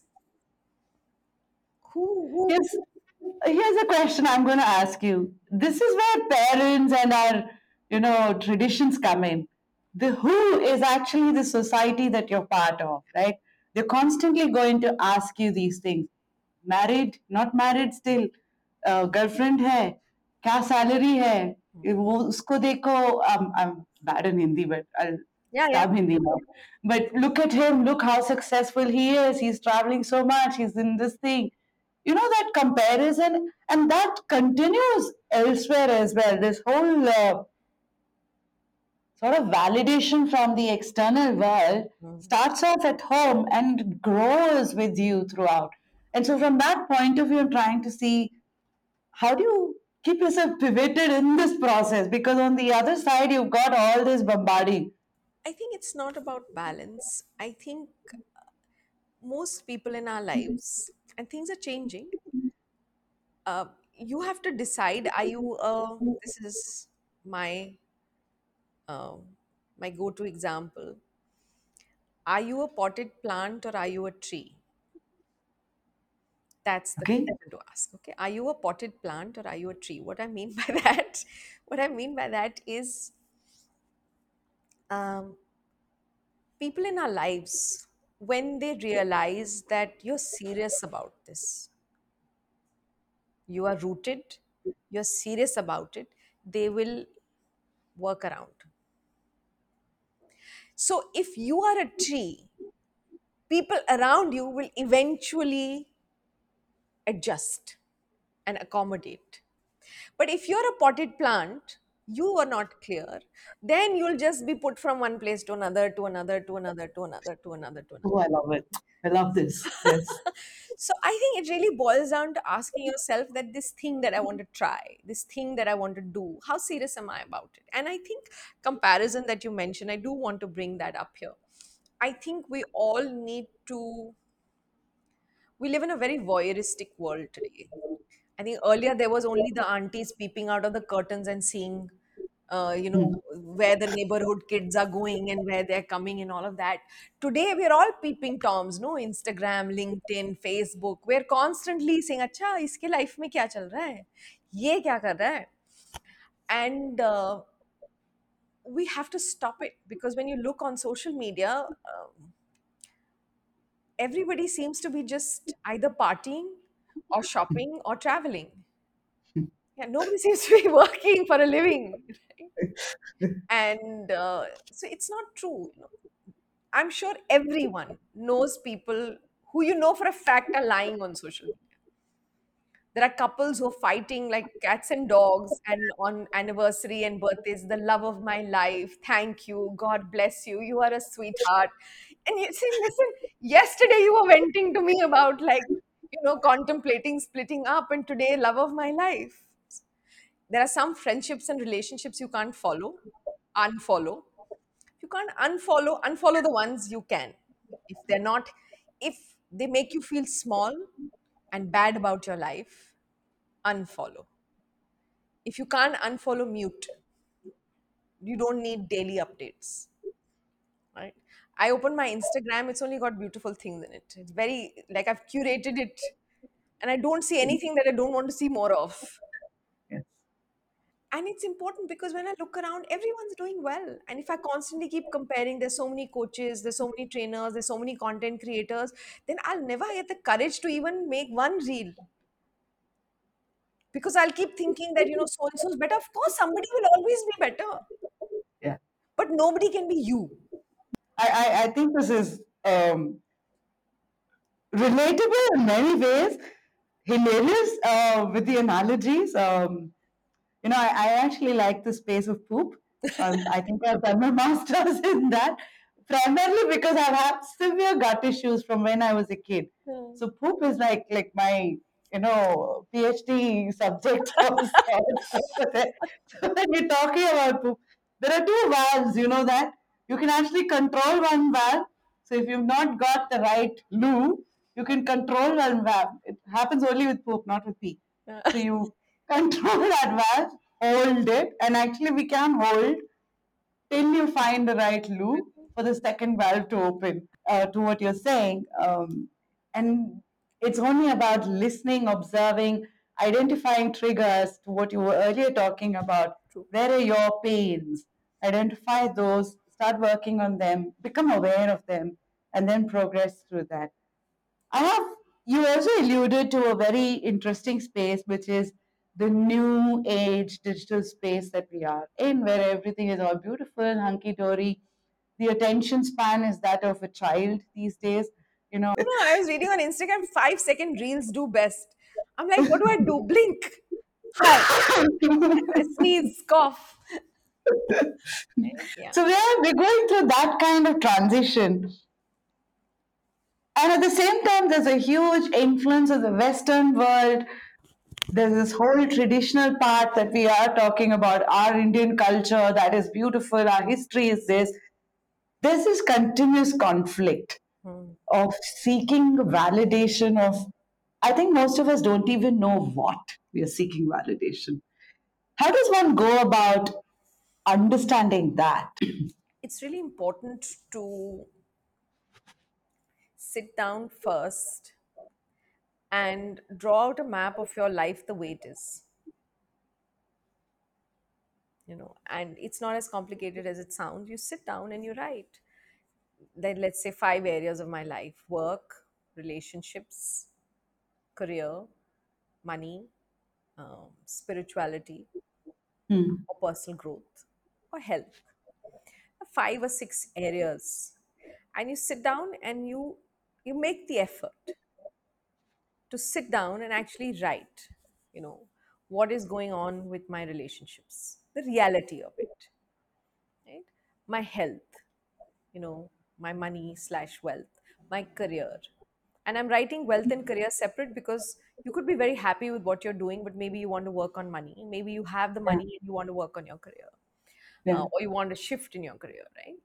Who, who? Here's here's a question I'm going to ask you. This is where parents and our you know traditions come in. The who is actually the society that you're part of, right? They're constantly going to ask you these things. Married, not married still, uh, girlfriend है, क्या salary है, वो उसको देखो. um, I'm bad in Hindi, but I'll Yeah, yeah. stab Hindi now. But look at him, look how successful he is. He's traveling so much, he's in this thing. You know, that comparison, and that continues elsewhere as well. This whole uh, sort of validation from the external world Mhm. starts off at home and grows with you throughout. And so, from that point of view, I'm trying to see how do you keep yourself pivoted in this process, because on the other side, you've got all this bombarding. I think it's not about balance. I think most people in our lives, and things are changing, uh, you have to decide, are you uh, this is my um, my go-to example. Are you a potted plant or are you a tree? That's the Okay. question to ask. Okay, are you a potted plant or are you a tree? What I mean by that, what I mean by that is, um, people in our lives, when they realize that you're serious about this, you are rooted, you're serious about it, they will work around. So if you are a tree, people around you will eventually adjust and accommodate. But if you're a potted plant, you are not clear, then you'll just be put from one place to another, to another, to another, to another, to another, to Oh, another. I love it. I love this. Yes. So I think it really boils down to asking yourself that this thing that I want to try, this thing that I want to do, how serious am I about it? And I think comparison that you mentioned, I do want to bring that up here. I think we all need to, we live in a very voyeuristic world today. I think earlier there was only the aunties peeping out of the curtains and seeing, uh, you know, Hmm. where the neighborhood kids are going and where they're coming and all of that. Today we're all peeping toms, no? Instagram, LinkedIn, Facebook. We're constantly saying, "Acha, iske life में क्या चल रहा है? ये क्या कर रहा है?" And uh, we have to stop it, because when you look on social media, um, everybody seems to be just either partying or shopping or traveling. Yeah, nobody seems to be working for a living, right? And uh, so it's not true. You know, I'm sure everyone knows people who you know for a fact are lying on social media. There are couples who are fighting like cats and dogs, and on anniversary and birthdays, the love of my life. Thank you. God bless you. You are a sweetheart. And you see, listen, yesterday you were venting to me about, like, you know, contemplating splitting up, and today, love of my life. There are some friendships and relationships you can't follow, unfollow. You can't unfollow, unfollow the ones you can. If they're not, if they make you feel small and bad about your life, unfollow. If you can't unfollow, mute. You don't need daily updates, right? I open my Instagram, it's only got beautiful things in it. It's very, like, I've curated it, and I don't see anything that I don't want to see more of. Yes. And it's important because when I look around, everyone's doing well. And if I constantly keep comparing, there's so many coaches, there's so many trainers, there's so many content creators, then I'll never get the courage to even make one reel, because I'll keep thinking that, you know, so and so is better. Of course, somebody will always be better, Yeah. but nobody can be you. I, I, I think this is um, relatable in many ways, hilarious uh, with the analogies. Um, you know, I, I actually like the space of poop. Um, I think I've done my master's in that, primarily because I've had severe gut issues from when I was a kid. Hmm. So poop is like like my you know PhD subject of sorts. So when you're talking about poop, there are two valves. You know that you can actually control one valve. So if you've not got the right loo, you can control one valve. It happens only with poop, not with pee. So you control that valve, hold it, and actually we can hold till you find the right loo for the second valve to open. Uh, to what you're saying, um, and it's only about listening, observing, identifying triggers. To what you were earlier talking about, True. where are your pains? Identify those, start working on them, become aware of them, and then progress through that. I have, you also alluded to a very interesting space, which is the new age digital space that we are in, where everything is all beautiful, hunky dory. The attention span is that of a child these days. You know, No, I was reading on Instagram, five second reels do best. I'm like, what do I do? Blink. Hi. Sneeze, cough. Right? Yeah. so we're we're going through that kind of transition, and at the same time, there's a huge influence of the Western world. There's this whole traditional part that we are talking about, our Indian culture that is beautiful, our history is this. There's this continuous conflict Hmm. of seeking validation of, I think most of us don't even know what we are seeking validation. How does one go about understanding that? It's really important to sit down first and draw out a map of your life the way it is, you know, and it's not as complicated as it sounds. You sit down and you write, then let's say five areas of my life: work, relationships, career, money, um, spirituality, Hmm. or personal growth, or health. Five or six areas, and you sit down and you you make the effort to sit down and actually write, you know, what is going on with my relationships, the reality of it, right? My health, you know, my money slash wealth, my career. And I'm writing wealth and career separate because you could be very happy with what you're doing, but maybe you want to work on money. Maybe you have the Yeah, money and you want to work on your career, uh, yeah, or you want to shift in your career, right?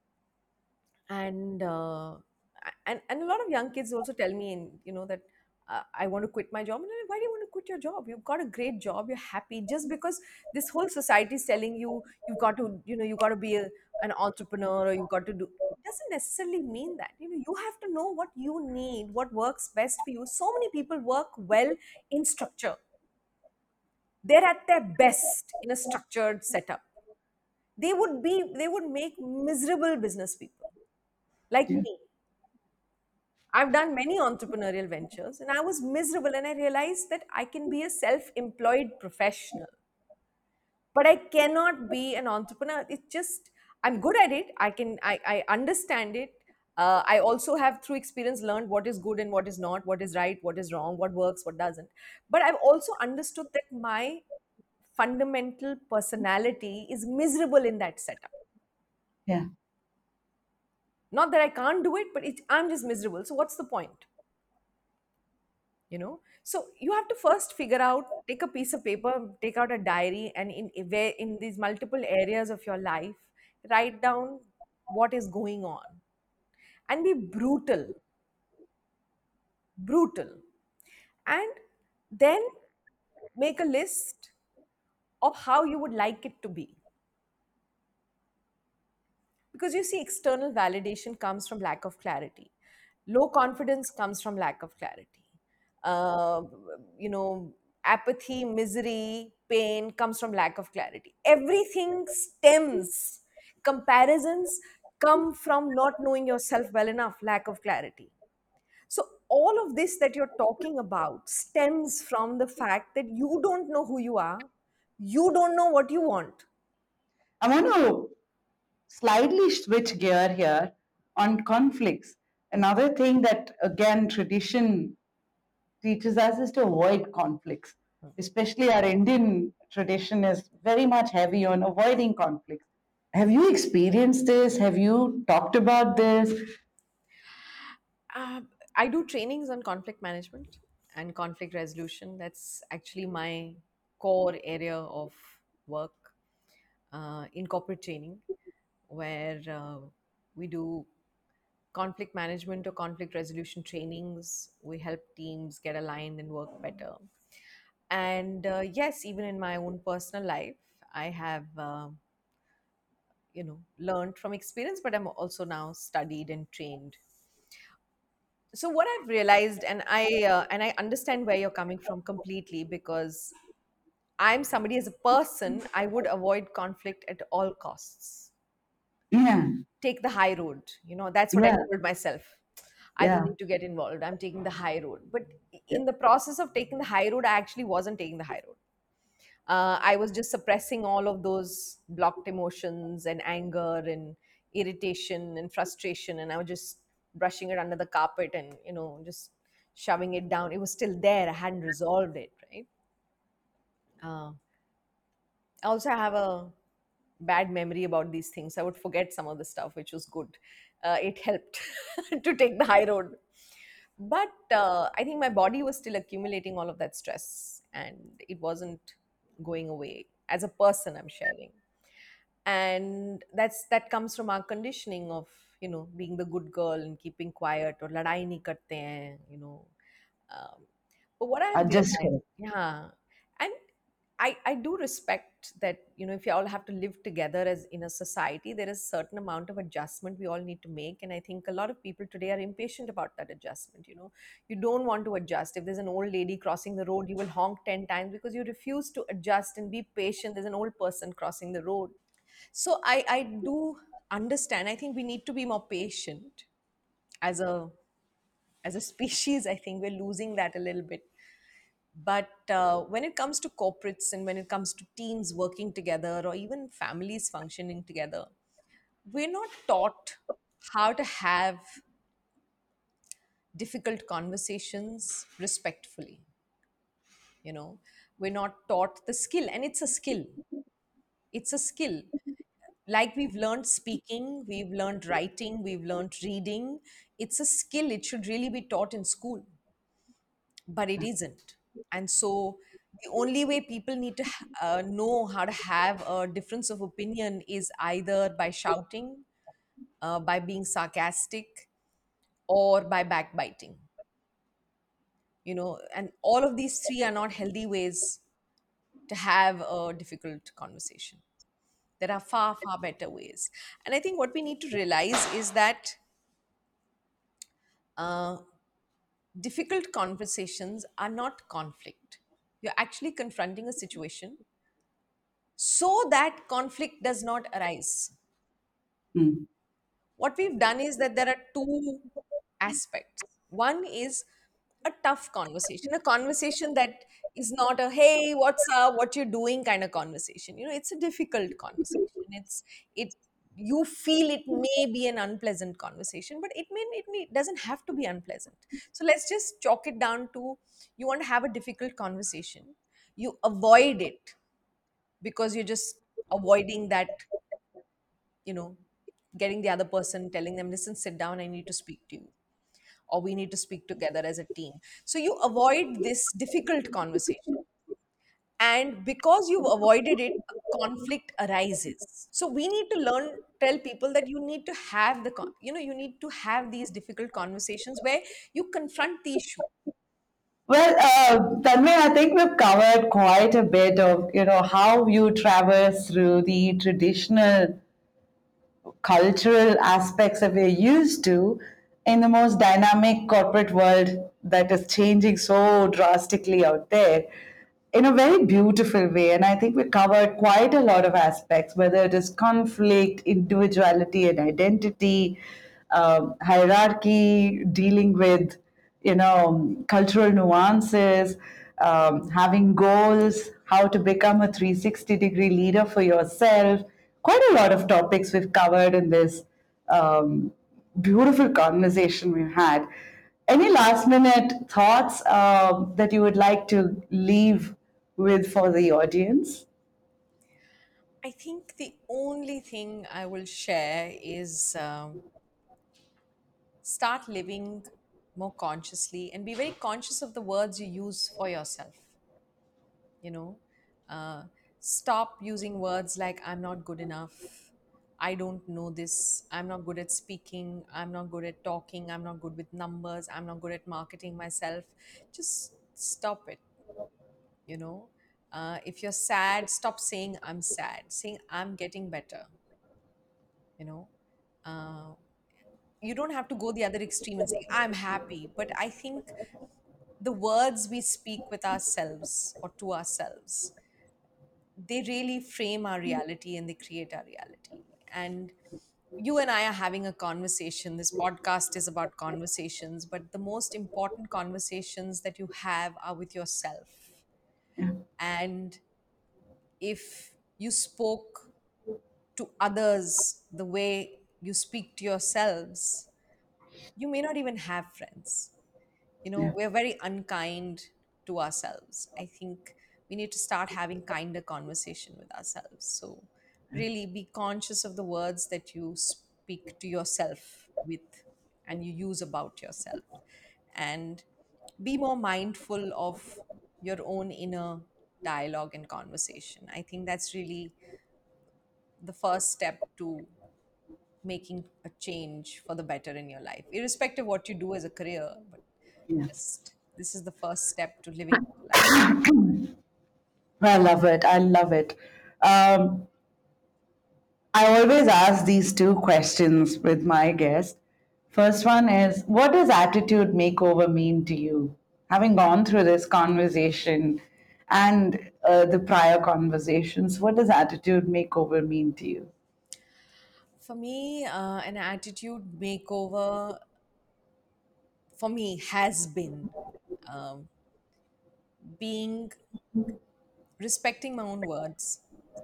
And uh, and and a lot of young kids also tell me, in you know, that uh, I want to quit my job. And I'm like, why do you want to quit your job? You've got a great job, you're happy. Just because this whole society is telling you you've got to, you know, you got to be a, an entrepreneur, or you've got to do, doesn't necessarily mean that. You know, you have to know what you need, what works best for you. So many people work well in structure. They're at their best in a structured setup. They would be, they would make miserable business people like yeah, me. I've done many entrepreneurial ventures and I was miserable, and I realized that I can be a self employed professional, but I cannot be an entrepreneur. It's just, I'm good at it. I can, I, I understand it. Uh, I also have, through experience, learned what is good and what is not, what is right, what is wrong, what works, what doesn't. But I've also understood that my fundamental personality is miserable in that setup. yeah, Not that I can't do it, but it, I'm just miserable. So, what's the point? You know, so you have to first figure out, take a piece of paper, take out a diary, and in where in these multiple areas of your life, write down what is going on, and be brutal, brutal, and then make a list of how you would like it to be. Because you see, external validation comes from lack of clarity, low confidence comes from lack of clarity, uh, you know, apathy, misery, pain comes from lack of clarity. Everything stems, comparisons come from not knowing yourself well enough, lack of clarity. So, all of this that you're talking about stems from the fact that you don't know who you are, you don't know what you want. I want to slightly switch gear here on conflicts. Another thing that, again, tradition teaches us is to avoid conflicts. Especially our Indian tradition is very much heavy on avoiding conflicts. Have you experienced this? Have you talked about this? Uh, I do trainings on conflict management and conflict resolution. That's actually my core area of work uh, in corporate training, where uh, we do conflict management or conflict resolution trainings. We help teams get aligned and work better. And uh, yes, even in my own personal life, I have. Uh, you know learned from experience, but I'm also now studied and trained. So what I've realized, and i uh, and I understand where you're coming from completely, because I'm somebody, as a person, I would avoid conflict at all costs. Yeah, Take the high road, you know that's what I yeah, told myself. I don't yeah, need to get involved, I'm taking the high road. But yeah. in the process of taking the high road, I actually wasn't taking the high road. uh, I was just suppressing all of those blocked emotions and anger and irritation and frustration, and I was just brushing it under the carpet and you know just shoving it down. It was still there. I hadn't resolved it, right? Uh, I also have a bad memory about these things. I would forget some of the stuff, which was good. Uh, it helped to take the high road. But uh, I think my body was still accumulating all of that stress, and it wasn't going away. As a person, I'm sharing. And that's that comes from our conditioning of you know being the good girl and keeping quiet, or ladai nahi karte hain, you know um, but what I I've just realized, yeah, and I, I do respect that, you know, if you all have to live together as in a society, there is a certain amount of adjustment we all need to make. And I think a lot of people today are impatient about that adjustment. You know, you don't want to adjust. If there's an old lady crossing the road, you will honk ten times because you refuse to adjust and be patient. There's an old person crossing the road. So I, I do understand. I think we need to be more patient as a as a species. I think we're losing that a little bit. But uh, when it comes to corporates and when it comes to teams working together or even families functioning together, we're not taught how to have difficult conversations respectfully. You know, we're not taught the skill, and it's a skill. It's a skill. Like we've learned speaking, we've learned writing, we've learned reading. It's a skill. It should really be taught in school, but it isn't. And so the only way people need to uh, know how to have a difference of opinion is either by shouting, uh, by being sarcastic, or by backbiting. You know, and all of these three are not healthy ways to have a difficult conversation. There are far, far better ways. And I think what we need to realize is that uh, difficult conversations are not conflict. You're actually confronting a situation so that conflict does not arise. mm, What we've done is that there are two aspects. One is a tough conversation, a conversation that is not a hey, what's up, what you're doing kind of conversation. You know, it's a difficult conversation. It's it you feel it may be an unpleasant conversation, but it may it may it doesn't have to be unpleasant. So let's just chalk it down to, you want to have a difficult conversation. You avoid it because you're just avoiding that, you know, getting the other person, telling them, listen, sit down, I need to speak to you, or we need to speak together as a team. So you avoid this difficult conversation, and because you've avoided it, a conflict arises. So we need to learn, tell people that you need to have the con- you know you need to have these difficult conversations where you confront the issue. well, uh, Tanmay, I think we've covered quite a bit of, you know, how you traverse through the traditional cultural aspects that we're used to in the most dynamic corporate world that is changing so drastically out there. in a very beautiful way. And I think we covered quite a lot of aspects, whether it is conflict, individuality, and identity, um, hierarchy, dealing with, you know, cultural nuances, um, having goals, how to become a three sixty degree leader for yourself. Quite a lot of topics we've covered in this um, beautiful conversation we've had. Any last minute thoughts uh, that you would like to leave with for the audience? I think the only thing I will share is um, start living more consciously and be very conscious of the words you use for yourself. You know, uh, stop using words like I'm not good enough, I don't know this, I'm not good at speaking, I'm not good at talking, I'm not good with numbers, I'm not good at marketing myself. Just stop it. You know, uh, if you're sad, stop saying I'm sad, saying I'm getting better. You know, uh, you don't have to go the other extreme and say I'm happy, but I think the words we speak with ourselves or to ourselves, they really frame our reality and they create our reality. And you and I are having a conversation. This podcast is about conversations, but the most important conversations that you have are with yourself. Yeah, And if you spoke to others the way you speak to yourselves, you may not even have friends. You know, yeah, we're very unkind to ourselves. I think we need to start having kinder conversation with ourselves. So really be conscious of the words that you speak to yourself with and you use about yourself, and be more mindful of your own inner dialogue and conversation. I think that's really the first step to making a change for the better in your life, irrespective of what you do as a career. But yeah. just this is the first step to living a better life. I love it. I love it. Um, I always ask these two questions with my guest. First one is, what does attitude makeover mean to you? Having gone through this conversation and uh, the prior conversations, what does attitude makeover mean to you? For me, uh, an attitude makeover for me has been um, being respecting my own words,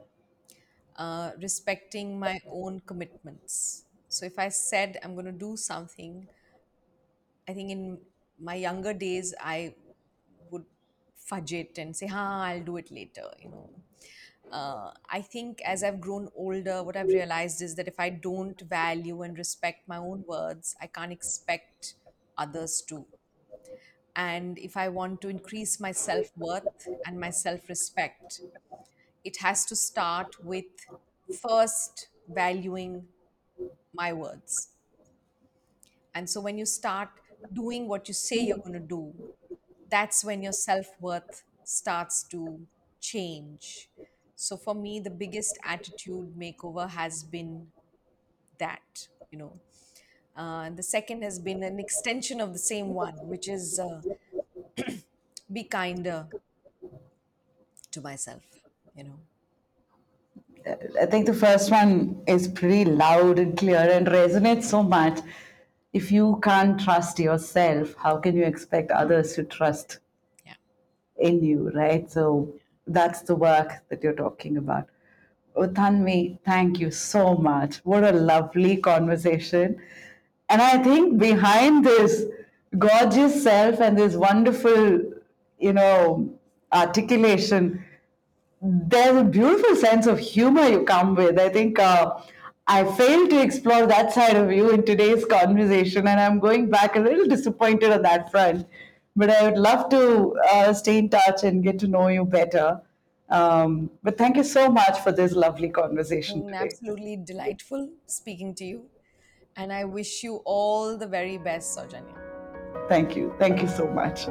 uh, respecting my own commitments. So if I said I'm going to do something, I think in my younger days, I would fudge it and say, "Ha, I'll do it later." You know, uh, I think as I've grown older, what I've realized is that if I don't value and respect my own words, I can't expect others to. And if I want to increase my self worth and my self respect, it has to start with first valuing my words. And so when you start doing what you say you're going to do, that's when your self worth starts to change. So for me, the biggest attitude makeover has been that, you know. Uh, and the second has been an extension of the same one, which is uh, be kinder to myself, you know. I think the first one is pretty loud and clear and resonates so much. If you can't trust yourself, how can you expect others to trust Yeah. in you, right? So that's the work that you're talking about. Oh, Tanvi, thank you so much. What a lovely conversation. And I think behind this gorgeous self and this wonderful, you know, articulation, there's a beautiful sense of humor you come with. I think uh, I failed to explore that side of you in today's conversation, and I'm going back a little disappointed on that front. But I would love to uh, stay in touch and get to know you better. Um, but thank you so much for this lovely conversation And today. absolutely delightful speaking to you. And I wish you all the very best, Saujanya. Thank you. Thank you so much.